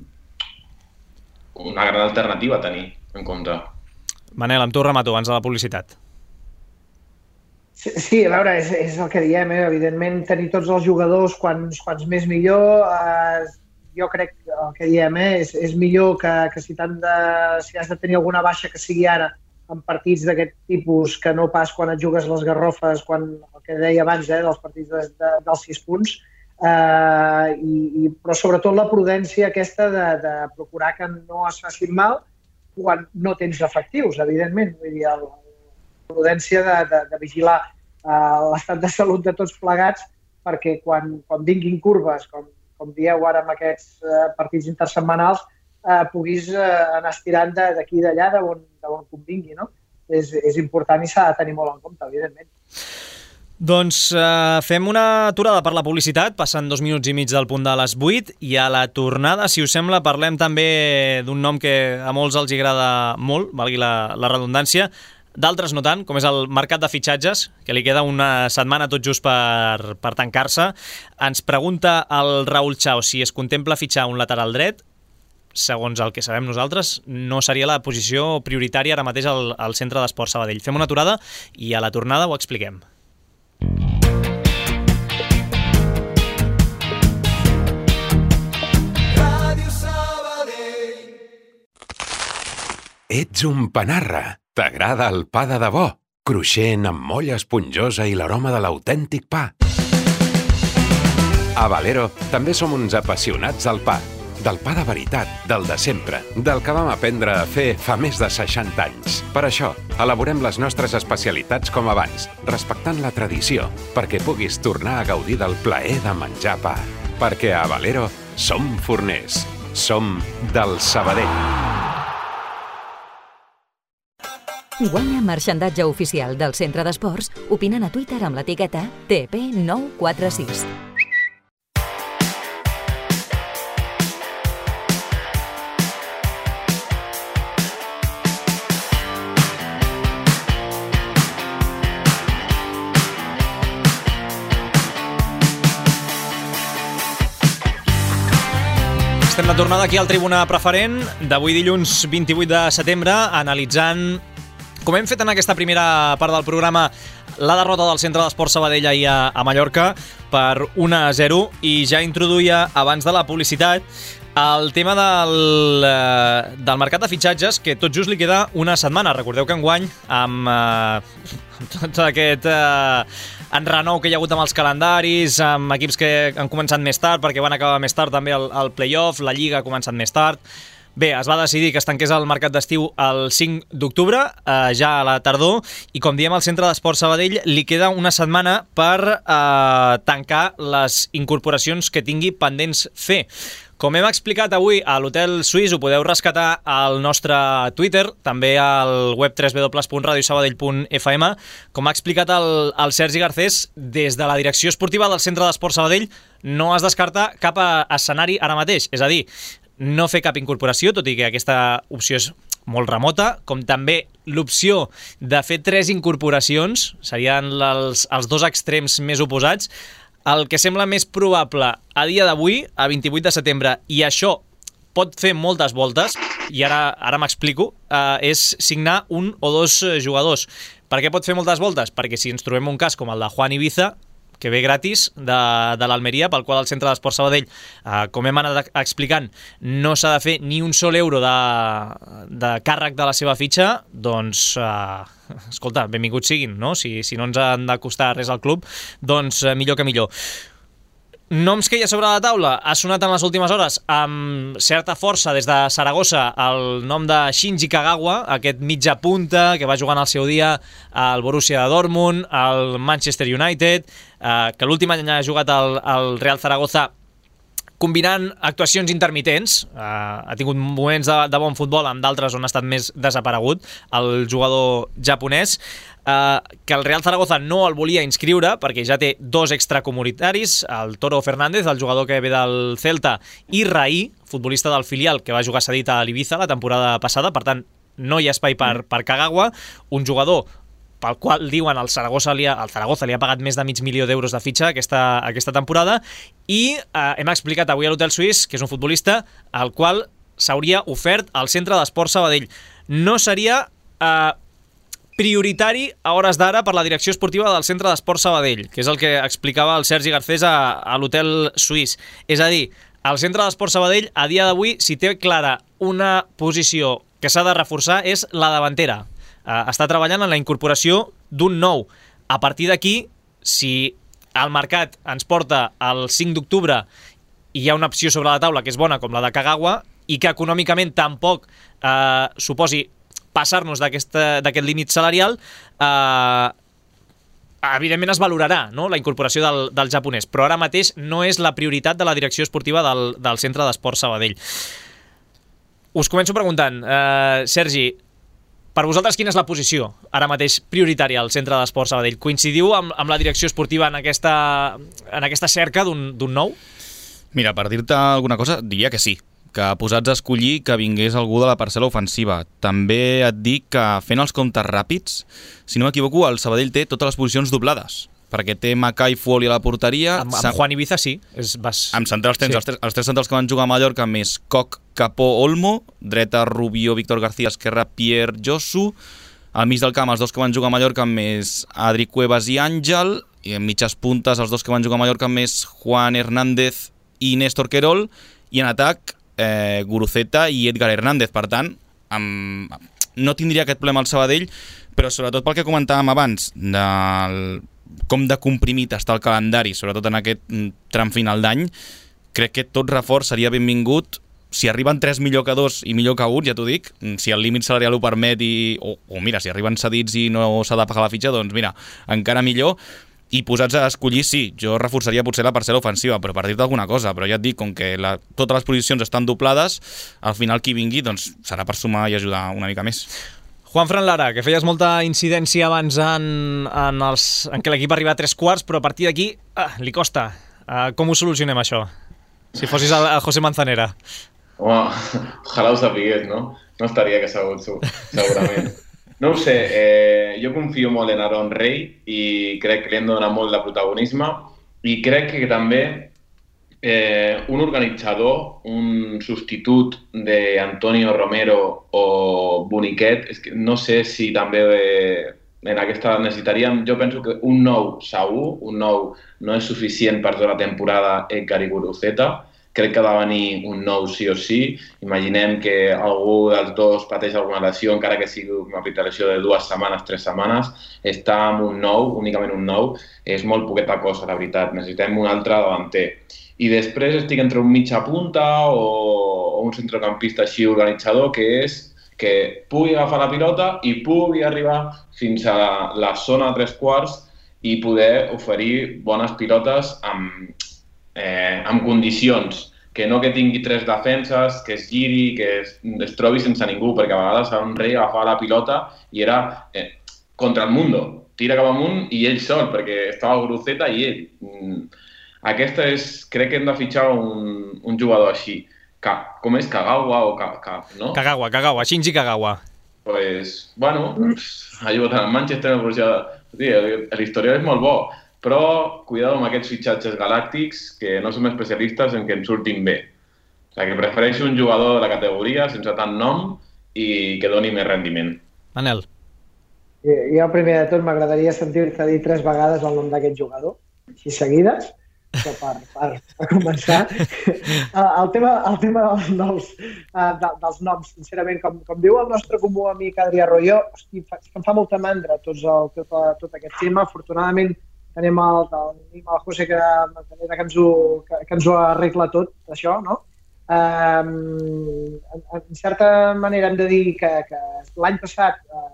una gran alternativa a tenir en compte. Manel, amb tu remato abans de la publicitat. Sí, a veure, és, és el que diem, eh? Evidentment tenir tots els jugadors quants, quants més millor, eh, jo crec que el que diem eh? és, és millor que, que si, de, si has de tenir alguna baixa que sigui ara en partits d'aquest tipus que no pas quan et jugues les garrofes, quan el que deia abans eh, dels partits de, de, dels sis punts, eh, i, i, però sobretot la prudència aquesta de, de procurar que no es facin mal quan no tens efectius, evidentment. Vull dir, el, prudència de, de, de vigilar uh, l'estat de salut de tots plegats perquè quan, quan vinguin curves, com, com dieu ara amb aquests uh, partits intersetmanals, uh, puguis uh, anar estirant d'aquí i d'allà d'on convingui, no? És, és important i s'ha de tenir molt en compte, evidentment. Doncs uh, fem una aturada per la publicitat, passen dos minuts i mig del punt de les vuit, i a la tornada, si us sembla, parlem també d'un nom que a molts els agrada molt, valgui la, la redundància, d'altres no tant, com és el mercat de fitxatges, que li queda una setmana tot just per, per tancar-se. Ens pregunta el Raül Chao si es contempla fitxar un lateral dret. Segons el que sabem nosaltres, no seria la posició prioritària ara mateix al, al centre d'Esport Sabadell. Fem una aturada i a la tornada ho expliquem. Ets un panarra. T'agrada el pa de debò, cruixent amb molla esponjosa i l'aroma de l'autèntic pa. A Valero també som uns apassionats del pa, del pa de veritat, del de sempre, del que vam aprendre a fer fa més de seixanta anys. Per això, elaborem les nostres especialitats com abans, respectant la tradició, perquè puguis tornar a gaudir del plaer de menjar pa. Perquè a Valero som forners, som del Sabadell. Guanya marxandatge oficial del Centre d'Esports opinant a Twitter amb l'etiqueta T P nou quatre sis. Estem de tornada aquí al Tribuna Preferent d'avui dilluns vint-i-vuit de setembre, analitzant, com hem fet en aquesta primera part del programa, la derrota del Centre d'Esport Sabadell ahir a, a Mallorca per un a zero, i ja introduïa abans de la publicitat el tema del, del mercat de fitxatges, que tot just li queda una setmana. Recordeu que enguany, amb, eh, amb tot aquest eh, enrenou que hi ha hagut amb els calendaris, amb equips que han començat més tard perquè van acabar més tard també el, el play-off, la Lliga ha començat més tard. Bé, es va decidir que es tanqués el mercat d'estiu el cinc d'octubre, eh, ja a la tardor, i com diem, al Centre d'Esport Sabadell li queda una setmana per eh, tancar les incorporacions que tingui pendents fer. Com hem explicat avui a l'Hotel Suís, ho podeu rescatar al nostre Twitter, també al web w w w punt radio sabadell punt f m. Com ha explicat el, el Sergi Garcés, des de la direcció esportiva del Centre d'Esports Sabadell no es descarta cap escenari ara mateix. És a dir, no fer cap incorporació, tot i que aquesta opció és molt remota, com també l'opció de fer tres incorporacions, serien els, els dos extrems més oposats. El que sembla més probable a dia d'avui, a vint-i-vuit de setembre, i això pot fer moltes voltes, i ara, ara m'explico, eh, és signar un o dos jugadors. Per què pot fer moltes voltes? Perquè si ens trobem un cas com el de Juan Ibiza, que ve gratis de, de l'Almeria, pel qual el Centre d'Esports Sabadell, eh, com hem anat explicant, no s'ha de fer ni un sol euro de, de càrrec de la seva fitxa, doncs, eh, escolta, benvinguts siguin, no? Si, si no ens han de costar res al club, doncs eh, millor que millor. Noms que hi ha sobre la taula, ha sonat en les últimes hores amb certa força des de Saragossa el nom de Shinji Kagawa, aquest mitja punta que va jugar en el seu dia al Borussia de Dortmund, al Manchester United, eh, que l'últim any ha jugat al, al Real Zaragoza combinant actuacions intermitents, eh, ha tingut moments de, de bon futbol, amb d'altres on ha estat més desaparegut, el jugador japonès, eh, que el Real Zaragoza no el volia inscriure perquè ja té dos extracomunitaris, el Toro Fernández, el jugador que ve del Celta, i Raí, futbolista del filial que va jugar cedit a l'Ibiza la temporada passada, per tant no hi ha espai per, per Kagawa, un jugador pel qual diuen el Zaragoza li ha, el Zaragoza li ha pagat més de mig milió d'euros de fitxa aquesta, aquesta temporada, i eh, hem explicat avui a l'Hotel Suís que és un futbolista al qual s'hauria ofert al Centre d'Esports Sabadell. No seria eh, prioritari a hores d'ara per la direcció esportiva del Centre d'Esports Sabadell, que és el que explicava el Sergi Garcés a, a l'Hotel Suís. És a dir, el Centre d'Esports Sabadell a dia d'avui, si té clara una posició que s'ha de reforçar, és la davantera. Uh, està treballant en la incorporació d'un nou. A partir d'aquí, si el mercat ens porta el cinc d'octubre i hi ha una opció sobre la taula que és bona com la de Kagawa i que econòmicament tampoc uh, suposi passar-nos d'aquest límit salarial, uh, evidentment es valorarà, no?, la incorporació del, del japonès, però ara mateix no és la prioritat de la direcció esportiva del, del Centre d'Esports Sabadell. Us començo preguntant, uh, Sergi, per vosaltres, quina és la posició ara mateix prioritària al Centre d'Esports Sabadell? Coincidiu amb, amb la direcció esportiva en aquesta, en aquesta cerca d'un nou? Mira, per dir-te alguna cosa, diria que sí, que posats a escollir que vingués algú de la parcel·la ofensiva. També et dic que fent els comptes ràpids, si no m'equivoco, el Sabadell té totes les posicions doblades, perquè té Macai Fuoli a la porteria. Amb, amb Juan Ibiza sí. És, vas... Amb centrals tens sí. els, tres, els tres centrals que van jugar a Mallorca, més Koch, Capó, Olmo, dreta Rubio, Víctor García, esquerra Pierre Josu, al mig del camp els dos que van jugar a Mallorca, més Adri Cuevas i Àngel, i en mitges puntes els dos que van jugar a Mallorca, més Juan Hernández i Néstor Querol, i en atac eh, Guruceta i Edgar Hernández. Per tant, amb... no tindria aquest problema al Sabadell, però sobretot pel que comentàvem abans, del... com de comprimit està el calendari, sobretot en aquest tram final d'any, crec que tot reforç seria benvingut. Si arriben tres millor que dos i millor que un, ja t'ho dic, si el límit salarial ho permet, i, o, o mira, si arriben cedits i no s'ha de pagar la fitxa, doncs mira, encara millor. I posats a escollir, sí, jo reforçaria potser la parcel·la ofensiva, però per dir-te alguna cosa, però ja et dic, com que la, totes les posicions estan doblades, al final qui vingui doncs serà per sumar i ajudar una mica més. Juanfran Lara, que feies molta incidència abans en, en, els, en que l'equip arriba a tres quarts, però a partir d'aquí ah, li costa. Uh, com ho solucionem, això? Si fossis el, el José Manzanera. Home, ojalà ho sapigués, no? No estaria que sabut, segurament. No ho sé, eh, jo confio molt en Aaron Rey i crec que li hem de donar molt de protagonisme i crec que també eh, un organitzador, un substitut d'Antonio Romero o Boniquet, és que no sé si també eh, en aquesta necessitaríem, jo penso que un nou segur, un nou no és suficient per tota la temporada Edgar i Guruceta. Crec que ha de venir un nou sí o sí. Imaginem que algú dels dos pateix alguna lesió, encara que sigui una lesió de dues setmanes, tres setmanes, està amb un nou, únicament un nou, és molt poqueta cosa, la veritat. Necessitem un altre davanter. I després estic entre un mitja punta o, o un centrocampista així organitzador, que és que pugui agafar la pilota i pugui arribar fins a la zona de tres quarts i poder oferir bones pilotes amb, eh, amb condicions, que no que tingui tres defenses, que es giri, que es, es trobi sense ningú, perquè a vegades un rei agafava la pilota i era eh, contra el mundo, tira cap amunt i ell sol, perquè estava Guruceta i ell. Mm, aquesta és, crec que hem de fitxar un, un jugador així. Ka, com és? Kagawa o Ka, Ka, no? Kagawa, Kagawa, Shinji Kagawa. Pues, bueno, ha jugat al Manchester, l'historial és molt bo, però cuidado amb aquests fitxatges galàctics que no som especialistes en que ens surtin bé. O sigui, que prefereixo un jugador de la categoria sense tant nom i que doni més rendiment. Manel. Jo, primer de tot, m'agradaria sentir-te dir tres vegades el nom d'aquest jugador, així seguides, per, per, per començar. El tema, el tema dels, dels noms, sincerament, com, com diu el nostre comú amic Adri Arroyo, hosti, em fa molta mandra tots el, tot, tot aquest tema. Afortunadament, tenim el, el, el José que, que, ens ho, que, que ens ho arregla tot, això, no? Um, en, en certa manera hem de dir que, que l'any passat uh,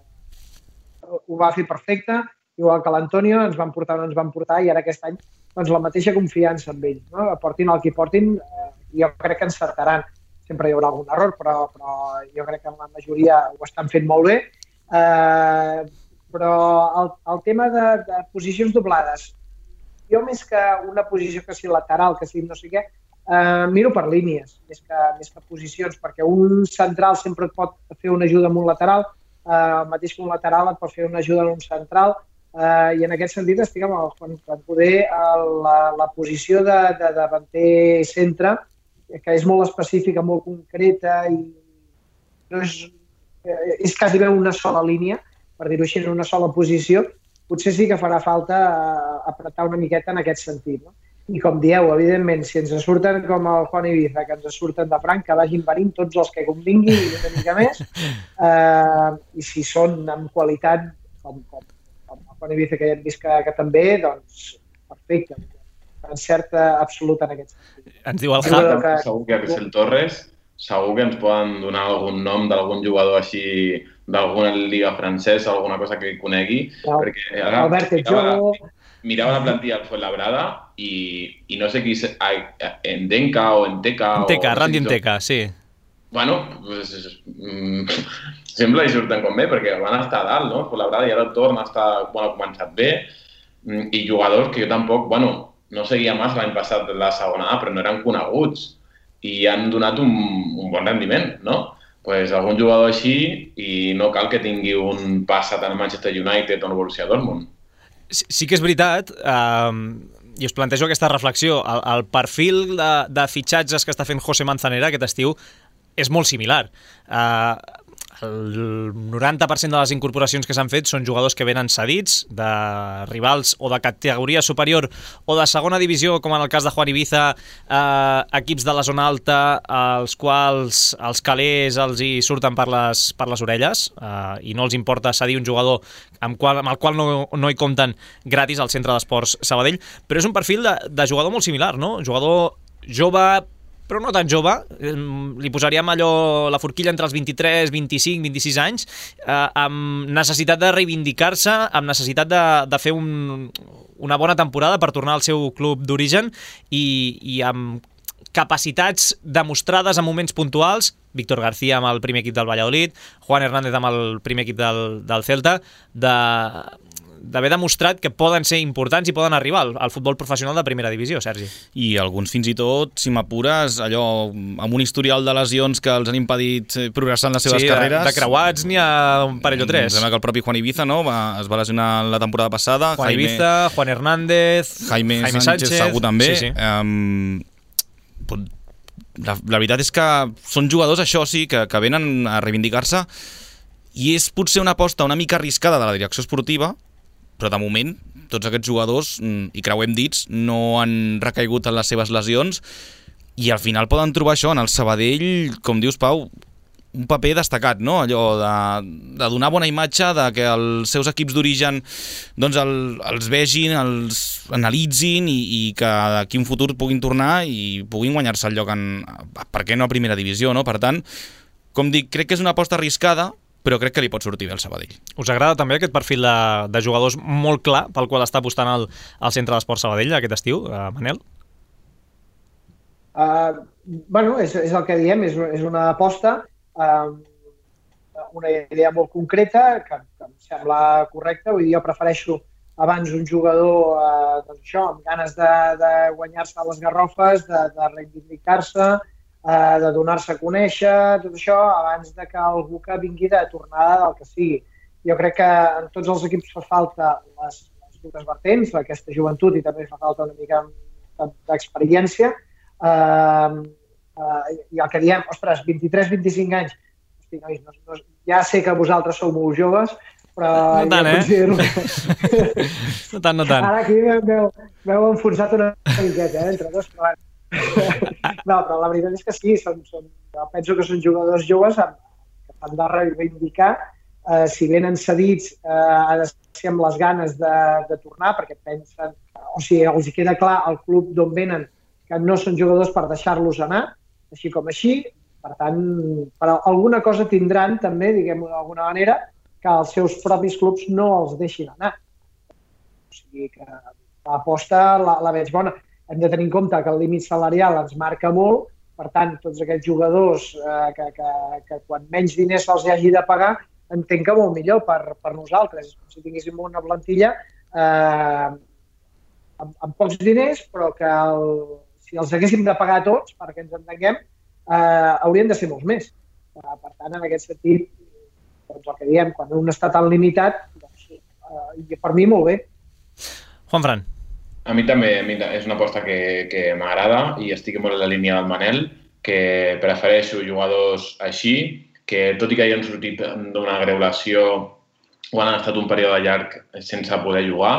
ho va fer perfecte, igual que l'Antonio, ens van portar on ens van portar i ara aquest any doncs, la mateixa confiança en ells, no? Portin el que portin, uh, jo crec que encertaran. Sempre hi haurà algun error, però, però jo crec que la majoria ho estan fent molt bé. Uh, però el, el tema de, de posicions doblades, jo més que una posició que sigui lateral, que sigui no sé què, eh, miro per línies, més que, més que posicions, perquè un central sempre et pot fer una ajuda amb un lateral, eh, el mateix que un lateral et pot fer una ajuda en un central, eh, i en aquest sentit estic amb el Juan, per poder la, la posició de, de davanter centre, que és molt específica, molt concreta, i no és, és quasi bé una sola línia, per dir-ho així, en una sola posició, potser sí que farà falta apretar una miqueta en aquest sentit. No? I com dieu, evidentment, si ens surten com el Juan Ibiza, que ens surten de franc, que vagin venint tots els que convinguin i una mica més, eh, i si són amb qualitat, com, com, com el Juan Ibiza, que ja hem vist que, que també, doncs perfecte. Encert absolut en aquest sentit. Ens diu el Javi. Que... Segur que Axel Torres, segur que ens poden donar algun nom d'algun jugador així d'alguna lliga francesa o alguna cosa que conegui, no, perquè ara mirava, mirava la plantilla del Fuenlabrada i, i no sé qui és, Endenka o Enteca... Enteca, o, Randy no sé Enteca, sí. Bueno, pues, mm, sembla que surten com bé, perquè van estar a dalt, no? Fuenlabrada i ara el torn està, bueno, ha començat bé, i jugadors que jo tampoc, bueno, no seguia massa l'any passat la segona A, però no eren coneguts i han donat un, un bon rendiment, no? Pues algun jugador així i no cal que tingui un passat al Manchester United o al Borussia Dortmund. Sí, sí que és veritat, eh, i us plantejo aquesta reflexió, el, el perfil de, de fitxatges que està fent José Manzanera aquest estiu és molt similar. Eh, el noranta per cent de les incorporacions que s'han fet són jugadors que venen cedits de rivals o de categoria superior o de segona divisió, com en el cas de Juan Ibiza, eh, equips de la zona alta, als quals els calés els hi surten per les, per les orelles, eh, i no els importa cedir un jugador amb, qual, amb el qual no, no hi compten gratis al Centre d'Esports Sabadell, però és un perfil de, de jugador molt similar, no? Jugador jove, però no tan jove, li posaríem allò, la forquilla entre els vint-i-tres, vint-i-cinc, vint-i-sis anys, eh, amb necessitat de reivindicar-se, amb necessitat de, de fer un, una bona temporada per tornar al seu club d'origen i, i amb capacitats demostrades en moments puntuals, Víctor García amb el primer equip del Valladolid, Juan Hernández amb el primer equip del, del Celta, de... d'haver demostrat que poden ser importants i poden arribar al, al futbol professional de primera divisió, Sergi. I alguns fins i tot, si m'apures, allò amb un historial de lesions que els han impedit progressar en les seves sí, carreres. Sí, de creuats n'hi ha un parell o tres. Sembla que el propi Juan Ibiza, no? Va, es va lesionar la temporada passada. Juan Jaime, Ibiza, Juan Hernández, Jaime, Jaime Sánchez, Sánchez segur també. Sí, sí. Um, la, la veritat és que són jugadors, això sí, que, que venen a reivindicar-se i és potser una aposta una mica arriscada de la direcció esportiva, però de moment tots aquests jugadors, i creuem dits, no han recaigut en les seves lesions i al final poden trobar això en el Sabadell, com dius, Pau, un paper destacat, no? Allò de, de donar bona imatge, de que els seus equips d'origen doncs el, els vegin, els analitzin i, i que d'aquí un futur puguin tornar i puguin guanyar-se el lloc en, per què no a primera divisió, no? Per tant, com dic, crec que és una aposta arriscada, però crec que li pot sortir bé al Sabadell. Us agrada també aquest perfil de, de jugadors molt clar pel qual està apostant el, el Centre d'Esports Sabadell aquest estiu, eh, Manel? Uh, bueno, és, és el que diem, és, és una aposta, uh, una idea molt concreta que, que em sembla correcta. Vull dir, jo prefereixo abans un jugador uh, doncs això, amb ganes de, de guanyar-se les garrofes, de, de reivindicar-se, uh, de donar-se a conèixer, tot això, abans de que algú que vingui de tornada del que sigui. Jo crec que en tots els equips fa falta les, les dues vertents, aquesta joventut, i també fa falta una mica d'experiència. Uh, uh, I el que diem, ostres, vint-i-tres vint-i-cinc anys, hosti, nois, no, no, ja sé que vosaltres sou molt joves, però no tant, jo considero... eh? no tant, no tant. Ara aquí m'heu enfonsat una miqueta, eh, entre dos, però... no, però la veritat és que sí, són, són, penso que són jugadors joves amb, que s'han de reivindicar. Uh, si venen cedits, uh, ha de ser amb les ganes de, de tornar, perquè pensen, o sigui, els hi queda clar al club d'on venen que no són jugadors per deixar-los anar, així com així. Per tant, per alguna cosa tindran també, diguem-ho d'alguna manera, que els seus propis clubs no els deixin anar. O sigui que l'aposta la, la veig bona. Hem de tenir en compte que el límit salarial ens marca molt, per tant, tots aquests jugadors eh, que, que, que quan menys diners se'ls hagi de pagar, entenc que molt millor per, per nosaltres. És com si tinguéssim una plantilla eh, amb, amb pocs diners, però que el, si els haguéssim de pagar tots, perquè ens entenguem, eh, haurien de ser molts més. Eh, per tant, en aquest sentit, doncs el que diem, quan un està tan limitat, doncs, eh, per mi molt bé. Juanfran. A mi també a mi és una aposta que, que m'agrada i estic molt en la línia del Manel, que prefereixo jugadors així, que tot i que hagin sortit d'una greu lesió o han estat un període llarg sense poder jugar,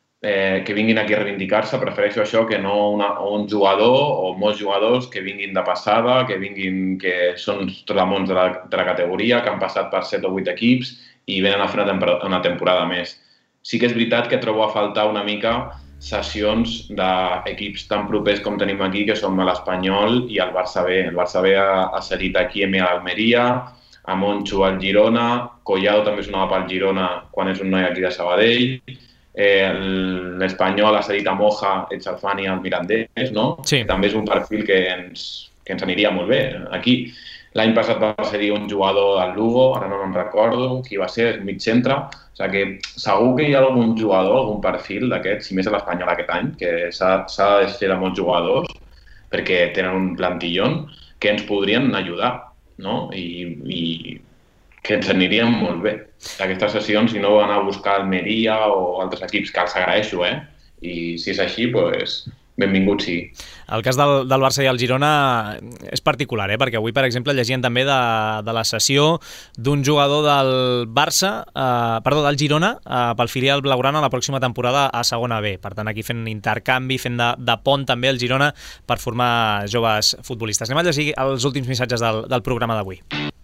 Eh, que vinguin aquí a reivindicar-se, prefereixo això que no una, un jugador o molts jugadors que vinguin de passada, que vinguin que són tramons de la, de la categoria, que han passat per set o vuit equips i venen a fer una, temporada, una temporada més. Sí que és veritat que trobo a faltar una mica sessions d'equips tan propers com tenim aquí, que són l'Espanyol i el Barça B. El Barça B ha, ha cedit aquí a Almeria, a Moncho al Girona, Collado també sonava pel Girona quan és un noi aquí de Sabadell, Eh, l'Espanyol ha cedit a Moja, Echafani al Mirandés, no? Sí. També és un perfil que ens, que ens aniria molt bé aquí. L'any passat va cedir un jugador al Lugo, ara no me'n recordo qui va ser, és mig centre. O sigui que segur que hi ha algun jugador, algun perfil d'aquests, si més a l'Espanyol aquest any, que s'ha de desfer de molts jugadors perquè tenen un plantillon que ens podrien ajudar, no? I, i que ens anirien molt bé. Aquestes sessions, si no van a buscar Almeria o altres equips, que els agraeixo, eh? I si és així, doncs, benvingut sigui. El cas del, del Barça i el Girona és particular, eh? Perquè avui, per exemple, llegien també de, de la sessió d'un jugador del Barça, eh, perdó, del Girona, eh, pel filial blaugrana la pròxima temporada a segona B. Per tant, aquí fent intercanvi, fent de, de pont també el Girona per formar joves futbolistes. Anem a llegir els últims missatges del, del programa d'avui.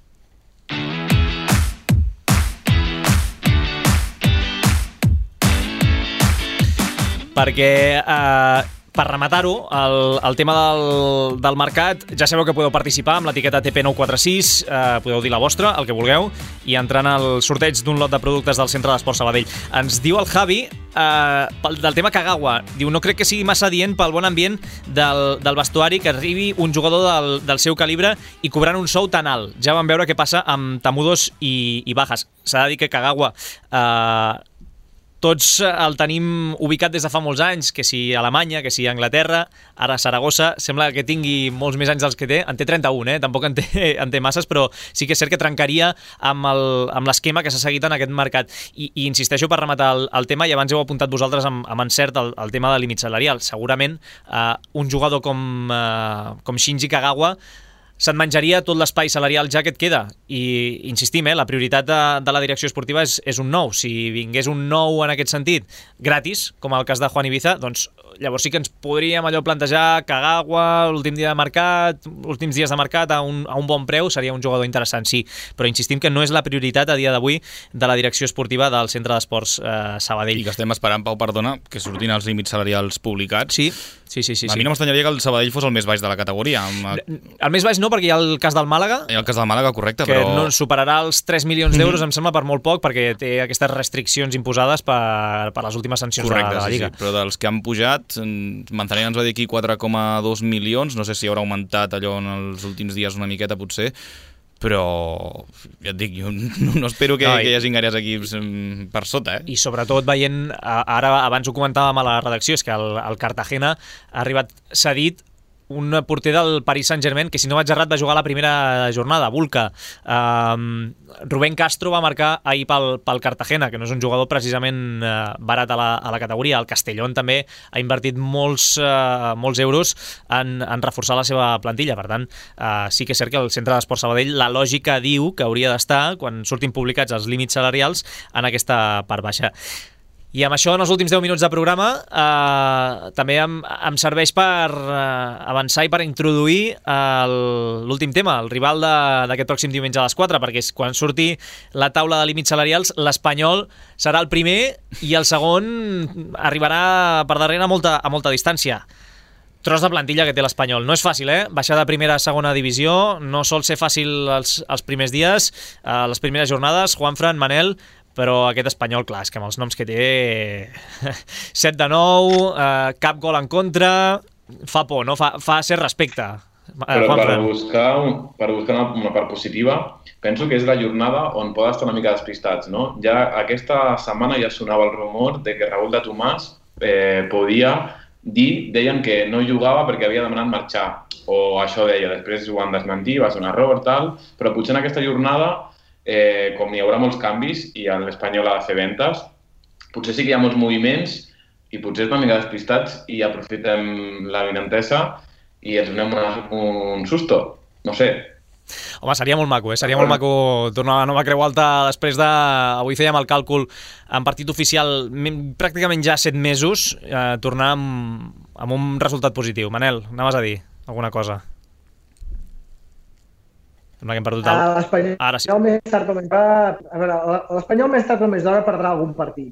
Perquè, eh, per rematar-ho, el, el tema del, del mercat, ja sabeu que podeu participar amb l'etiqueta T P nou quatre sis, eh, podeu dir la vostra, el que vulgueu, i entrar en el sorteig d'un lot de productes del Centre d'Esports Sabadell. Ens diu el Javi, eh, del tema Kagawa, diu, no crec que sigui massa adient pel bon ambient del, del vestuari que arribi un jugador del, del seu calibre i cobrant un sou tan alt. Ja vam veure què passa amb Tamudos i, i Bajas. S'ha de dir que Kagawa... Eh, tots el tenim ubicat des de fa molts anys, que si a Alemanya, que si a Anglaterra, ara a Saragossa, sembla que tingui molts més anys dels que té, en té trenta-un, eh? Tampoc en té, en té masses, però sí que és cert que trencaria amb l'esquema que s'ha seguit en aquest mercat. I, i insisteixo per rematar el, el tema, i abans heu apuntat vosaltres amb, amb encert el, el tema del límit salarial. Segurament eh, un jugador com, eh, com Shinji Kagawa se'n menjaria tot l'espai salarial ja que et queda. I insistim, eh, la prioritat de, de la direcció esportiva és, és un nou. Si vingués un nou en aquest sentit, gratis, com el cas de Juan Ibiza, doncs llavors sí que ens podríem allò plantejar Kagawa, l'últim dia de mercat, últims dies de mercat a un, a un bon preu, seria un jugador interessant, sí. Però insistim que no és la prioritat a dia d'avui de la direcció esportiva del Centre d'Esports eh, Sabadell. I que estem esperant, Pau, perdona, que surtin els límits salarials publicats. Sí, sí, sí. sí a mi no m'estranyaria que el Sabadell fos el més baix de la categoria. Amb... El més baix no, perquè hi ha el cas del Màlaga. Hi ha el cas del Màlaga, correcte, que però... no superarà els tres milions d'euros, mm-hmm. em sembla, per molt poc, perquè té aquestes restriccions imposades per, per les últimes sancions correcte, de la Lliga. Sí, sí, però dels que han pujat, estimat, Manzanera ens va dir aquí quatre coma dos milions, no sé si haurà augmentat allò en els últims dies una miqueta potser, però ja et dic, jo no espero que, no, i... que hi hagi gaires equips per sota. Eh? I sobretot veient, ara abans ho comentàvem a la redacció, és que el, el Cartagena ha arribat cedit un porter del Paris Saint-Germain que, si no vaig errat, va jugar la primera jornada, Vulca. Um, Rubén Castro va marcar ahir pel, pel Cartagena, que no és un jugador precisament uh, barat a la, a la categoria. El Castellón també ha invertit molts, uh, molts euros en, en reforçar la seva plantilla. Per tant, uh, sí que és cert que el Centre d'Esport Sabadell, la lògica diu que hauria d'estar, quan surtin publicats els límits salarials, en aquesta part baixa. I amb això, en els últims deu minuts de programa, eh, també em, em serveix per eh, avançar i per introduir l'últim tema, el rival d'aquest pròxim diumenge a les quatre, perquè quan surti la taula de límits salarials, l'Espanyol serà el primer i el segon arribarà per darrere a molta, a molta distància. Tros de plantilla que té l'Espanyol. No és fàcil, eh? Baixar de primera a segona divisió, no sol ser fàcil els, els primers dies, eh, les primeres jornades. Juanfran, Manel, però aquest Espanyol, clar, és que amb els noms que té, set de nou, eh, cap gol en contra, fa por, no? Fa, fa ser respecte. Però per buscar, un, per buscar una, una part positiva, penso que és la jornada on poden estar una mica despistats, no? Ja aquesta setmana ja sonava el rumor de que Raúl de Tomàs eh, podia dir, deien que no jugava perquè havia demanat marxar, o això deia, després ho van desmentir, va ser un error, tal, però potser en aquesta jornada, Eh, com hi haurà molts canvis i l'Espanyol ha de fer ventes, potser sí que hi ha molts moviments i potser estem una mica despistats i aprofitem la vinentesa i ens donem una, un susto, no sé. Home, seria molt maco, eh? Seria molt maco tornar a la nova Creu Alta després de... Avui fèiem el càlcul en partit oficial pràcticament ja set mesos, eh, tornar amb, amb un resultat positiu. Manel, anaves a dir alguna cosa? Que hem perdut el... L'Espanyol Ara sí. més tard o més d'hora, a veure, l'Espanyol més tard o més d'hora perdrà algun partit.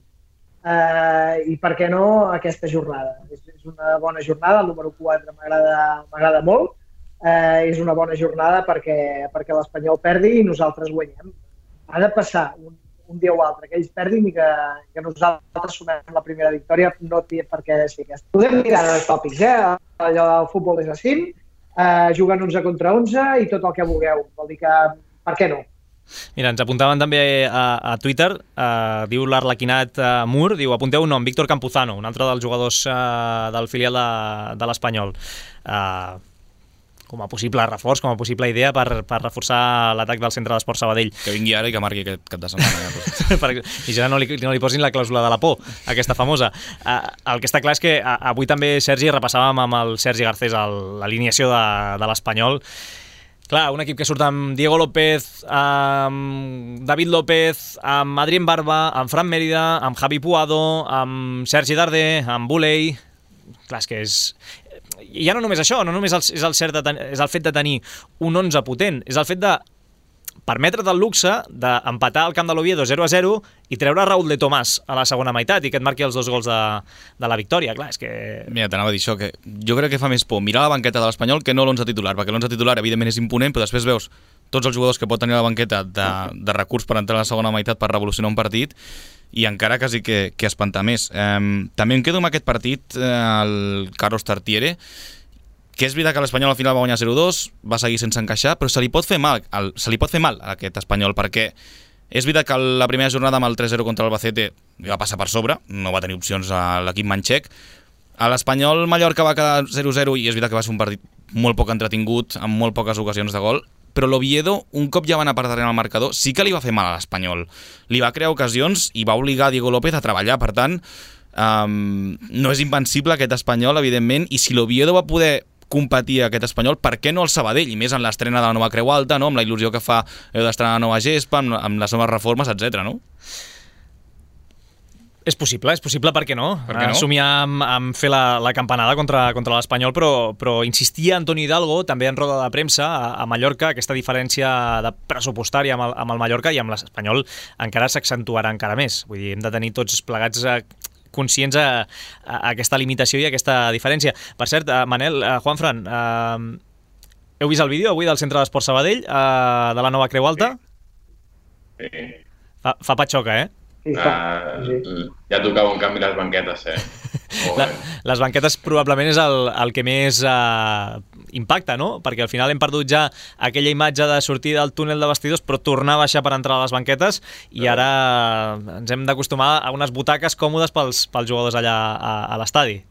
Uh, I per què no aquesta jornada? És, és una bona jornada, el número quatre m'agrada molt. Uh, és una bona jornada perquè, perquè l'Espanyol perdi i nosaltres guanyem. Ha de passar un, un dia o altre, que ells perdin i que, que nosaltres sumem la primera victòria, no té per què ser aquesta. Podem mirar els tòpics, eh? Allò del futbol és així. Uh, jugant onze contra onze i tot el que vulgueu. Vol dir que, per què no? Mira, ens apuntaven també a, a Twitter, uh, diu l'Arlequinat uh, Mur, diu, apunteu un nom, Víctor Campuzano, un altre dels jugadors uh, del filial de, de l'Espanyol. Uh, com a possible reforç, com a possible idea per, per reforçar l'atac del Centre d'Esport Sabadell. Que vingui ara i que marqui aquest cap de setmana. per, I ja no li, no li posin la clàusula de la por, aquesta famosa. Uh, el que està clar és que uh, avui també, Sergi, repassàvem amb el Sergi Garcés l'alineació de, de l'Espanyol. Clar, un equip que surt amb Diego López, amb David López, amb Adrien Barba, amb Fran Mérida, amb Javi Puado, amb Sergi Darder, amb Buley. Clar, és que és... I ja no només això, no només és el, cert de ten... és el fet de tenir un onze potent, és el fet de permetre't el luxe d'empatar al camp de l'Oviedo zero a zero i treure Raúl de Tomàs a la segona meitat i que et marqui els dos gols de, de la victòria. Clar, és que... Mira, t'anava a dir això, que jo crec que fa més por mirar la banqueta de l'Espanyol que no l'onze titular, perquè l'onze titular evidentment és imponent, però després veus tots els jugadors que pot tenir a la banqueta de, de recurs per entrar a la segona meitat per revolucionar un partit i encara quasi que, que espantar més. Eh, també em quedo amb aquest partit, eh, el Carlos Tartiere, que és veritat que l'Espanyol al final va guanyar zero dos, va seguir sense encaixar, però se li pot fer mal, el, se li pot fer mal a aquest Espanyol, perquè és veritat que la primera jornada amb el tres zero contra l'Albacete va passar per sobre, no va tenir opcions a l'equip manxec. A l'Espanyol Mallorca va quedar zero zero i és veritat que va ser un partit molt poc entretingut, amb molt poques ocasions de gol, però l'Oviedo, un cop ja van a part darrere el marcador, sí que li va fer mal a l'Espanyol. Li va crear ocasions i va obligar a Diego López a treballar, per tant, um, no és invencible aquest Espanyol, evidentment, i si l'Oviedo va poder competir aquest Espanyol, per què no el Sabadell? I més en l'estrena de la nova Creu Alta, no? Amb la il·lusió que fa d'estrenar la nova gespa, amb, amb les noves reformes, etcètera, no? És possible, és possible, per què no? Per què no? Somiar amb, amb fer la, la campanada contra, contra l'Espanyol, però, però insistia Antoni Hidalgo, també en roda de premsa, a, a Mallorca, aquesta diferència de pressupostària amb el, amb el Mallorca i amb l'Espanyol encara s'accentuarà encara més. Vull dir, hem de tenir tots plegats a, conscients a, a aquesta limitació i a aquesta diferència. Per cert, Manel, Juanfran, eh, heu vist el vídeo avui del Centre d'Esport Sabadell, eh, de la nova Creu Alta? Sí. Fa, fa patxoca, eh? Sí, ah, sí. Ja tocava un canvi les banquetes, eh? La, les banquetes probablement és el, el que més uh, impacta, no? Perquè al final hem perdut ja aquella imatge de sortir del túnel de vestidors però tornar a baixar per entrar a les banquetes i ara ens hem d'acostumar a unes butaques còmodes pels, pels jugadors allà a, a l'estadi.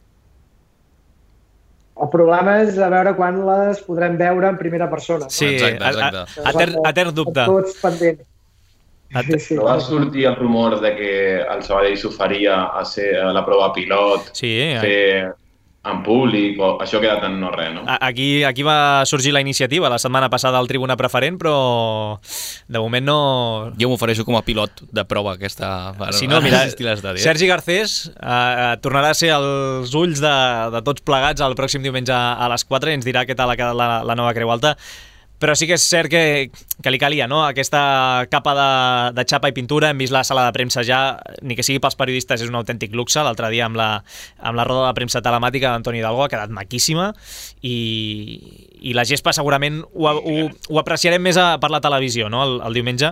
El problema és a veure quan les podrem veure en primera persona. No? Sí, exacte, exacte. A, a, etern, etern dubte. Tots pendents. Sí, sí. Va sortir el rumor de que el Sabadell s'oferia a ser a la prova pilot, sí, fer en públic, o això ha quedat en no res, no? Aquí, aquí va sorgir la iniciativa la setmana passada al Tribuna Preferent, però de moment no... Jo m'ofereixo com a pilot de prova aquesta... Si no, mira, Sergi Garcés eh, tornarà a ser als ulls de, de tots plegats el pròxim diumenge a les quatre i ens dirà què tal ha quedat la, la nova Creu Alta. Però sí que és cert que, que li calia, no? Aquesta capa de, de xapa i pintura. Hem vist la sala de premsa ja, ni que sigui pels periodistes, és un autèntic luxe. L'altre dia amb la, amb la roda de premsa telemàtica d'Antoni Hidalgo ha quedat maquíssima i, i la gespa segurament ho, ho, ho apreciarem més a, per la televisió, no? El, el diumenge.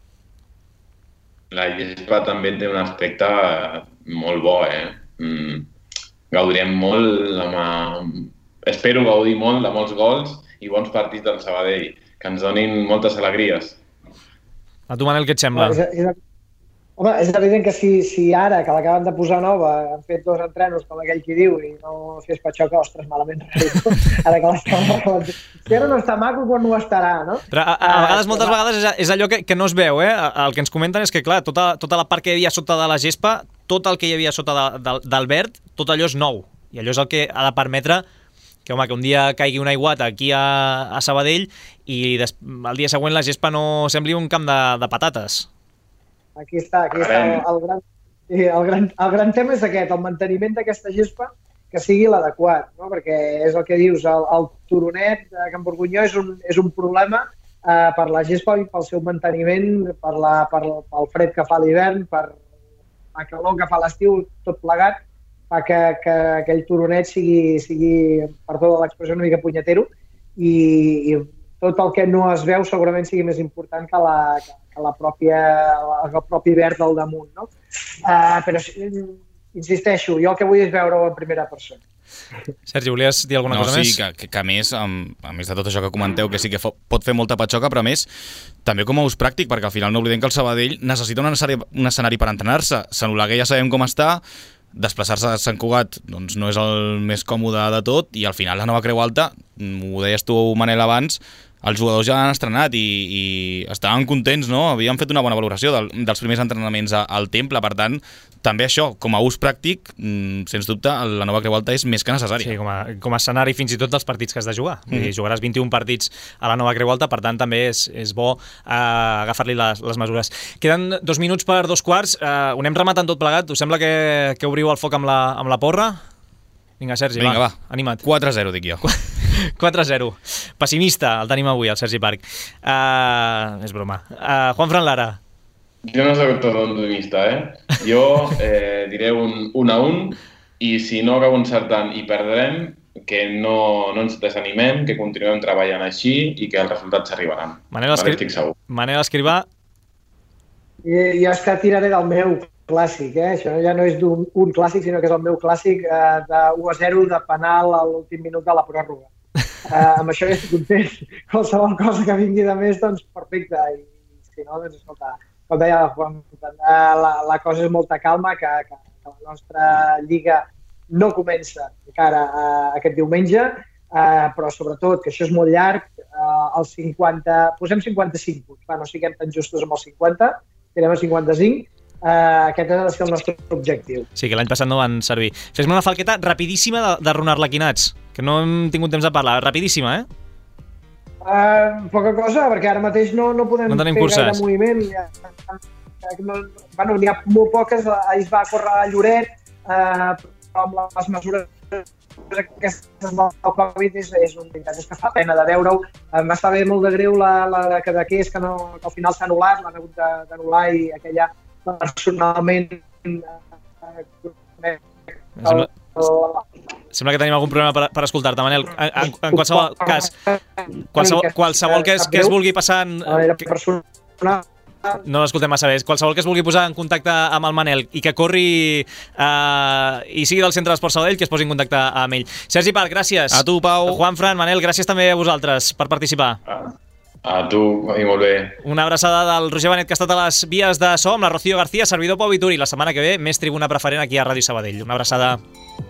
La gespa també té un aspecte molt bo, eh? Mm, gaudirem molt, amb... espero gaudir molt de molts gols i bons partits del Sabadell, que ens donin moltes alegries. A tu, Manel, què et sembla? És, és, home, és evident que si, si ara, que l'acaben de posar nova, han fet dos entrenos, com aquell qui diu, i no fes patxoca, ostres, malament res. Ara que l'està... Si ara no està maco, quan no ho estarà, no? Però a, a vegades, moltes vegades, és, és allò que, que no es veu, eh? El que ens comenten és que, clar, tota, tota la part que hi havia sota de la gespa, tot el que hi havia sota de, de, del verd, tot allò és nou. I allò és el que ha de permetre que, home, que un dia caigui una aiguata aquí a, a Sabadell i des, el dia següent la gespa no sembli un camp de, de patates. Aquí està, aquí està el, el, gran, el, gran, el gran tema és aquest, el manteniment d'aquesta gespa que sigui l'adequat, no? Perquè és el que dius, el, el turonet de Can Borgunyó és un, és un problema eh, per la gespa i pel seu manteniment, per la, per, pel fred que fa a l'hivern, per la calor que fa a l'estiu, tot plegat, fa que, que aquell turonet sigui, sigui per tota l'expressió, una mica punyetero i, i tot el que no es veu segurament sigui més important que, la, que la pròpia, el propi verd del damunt. No? Uh, però, insisteixo, jo el que vull és veure-ho en primera persona. Sergi, volies dir alguna no, cosa sí, més? Que, que, que a més, amb, a més de tot això que comenteu, que sí que pot fer molta patxoca, però a més, també com a ús pràctic, perquè al final no oblidem que el Sabadell necessita un escenari, un escenari per entrenar-se. Sant Oleguer ja sabem com està, desplaçar-se a Sant Cugat doncs, no és el més còmode de tot i al final la nova Creu Alta, ho deies tu, Manel, abans, els jugadors ja l'han estrenat i, i estaven contents, no? Havien fet una bona valoració del, dels primers entrenaments a, al Temple, per tant, també això, com a ús pràctic, sens dubte, la nova Creu Alta és més que necessària. Sí, com a, com a escenari fins i tot dels partits que has de jugar. Mm. Vull dir, jugaràs vint-i-un partits a la nova Creu Alta, per tant, també és, és bo eh, agafar-li les, les mesures. Queden dos minuts per dos quarts, eh, ho anem rematant tot plegat. Us sembla que, que obriu el foc amb la, amb la porra? Vinga, Sergi, Vinga, va. va, anima't. quatre a zero, dic jo. quatre a zero. Pessimista, el tenim avui, el Sergi Parc. Uh, és broma. Uh, Juanfran Lara. Jo no soc tot optimista, eh? Jo eh, diré un un a un i si no acabo encertant i perdrem, que no, no ens desanimem, que continuem treballant així i que els resultats s'arribaran. Manel, escri... estic segur. Manel Escrivà. I, jo és que tiraré del meu clàssic, eh? Això ja no és d'un un clàssic, sinó que és el meu clàssic eh, de u a zero de penal a l'últim minut de la pròrroga. Eh, amb això ja estic content. Qualsevol cosa que vingui de més, doncs perfecte. I si no, doncs escolta, com deia Juan, la, la cosa és molta calma, que, que, que la nostra lliga no comença encara eh, aquest diumenge, eh, però sobretot que això és molt llarg, eh, els cinquanta, posem cinquanta-cinc punts, va, no siguem tan justos amb els cinquanta, tirem a cinquanta-cinc, Uh, aquest ha de ser el nostre objectiu. Sí, que l'any passat no van servir. Fes-me una falqueta rapidíssima de, de Ronald Laquinats, que no hem tingut temps de parlar. Rapidíssima, eh? Uh, poca cosa, perquè ara mateix no, no podem no fer curses. gaire moviment. No, bueno, n'hi ha molt poques, ahir es va córrer a Lloret, uh, però amb les mesures aquestes del Covid és, és un és que fa pena de veure-ho. Em va estar bé molt de greu la, la que d'aquest que, no, que al final s'ha anul·lat, l'han hagut d'anul·lar i aquella personalment sembla, sembla que tenim algun problema per, per escoltar-te, Manel. En, en, en qualsevol cas, qualsevol, qualsevol que, es, que es vulgui passar en, que, No l'escoltem massa bé. Qualsevol que es vulgui posar en contacte amb el Manel i que corri eh, i sigui del Centre d'Esports Sabadell, que es posi en contacte amb ell. Sergi Parc, gràcies. A tu, Pau. Juanfran, Manel, gràcies també a vosaltres per participar. A, a tu, i molt bé. Una abraçada del Roger Benet, que ha estat a les vies de so, amb la Rocío García, servidor Pau Vituri. La setmana que ve, més tribuna preferent aquí a Ràdio Sabadell. Una abraçada.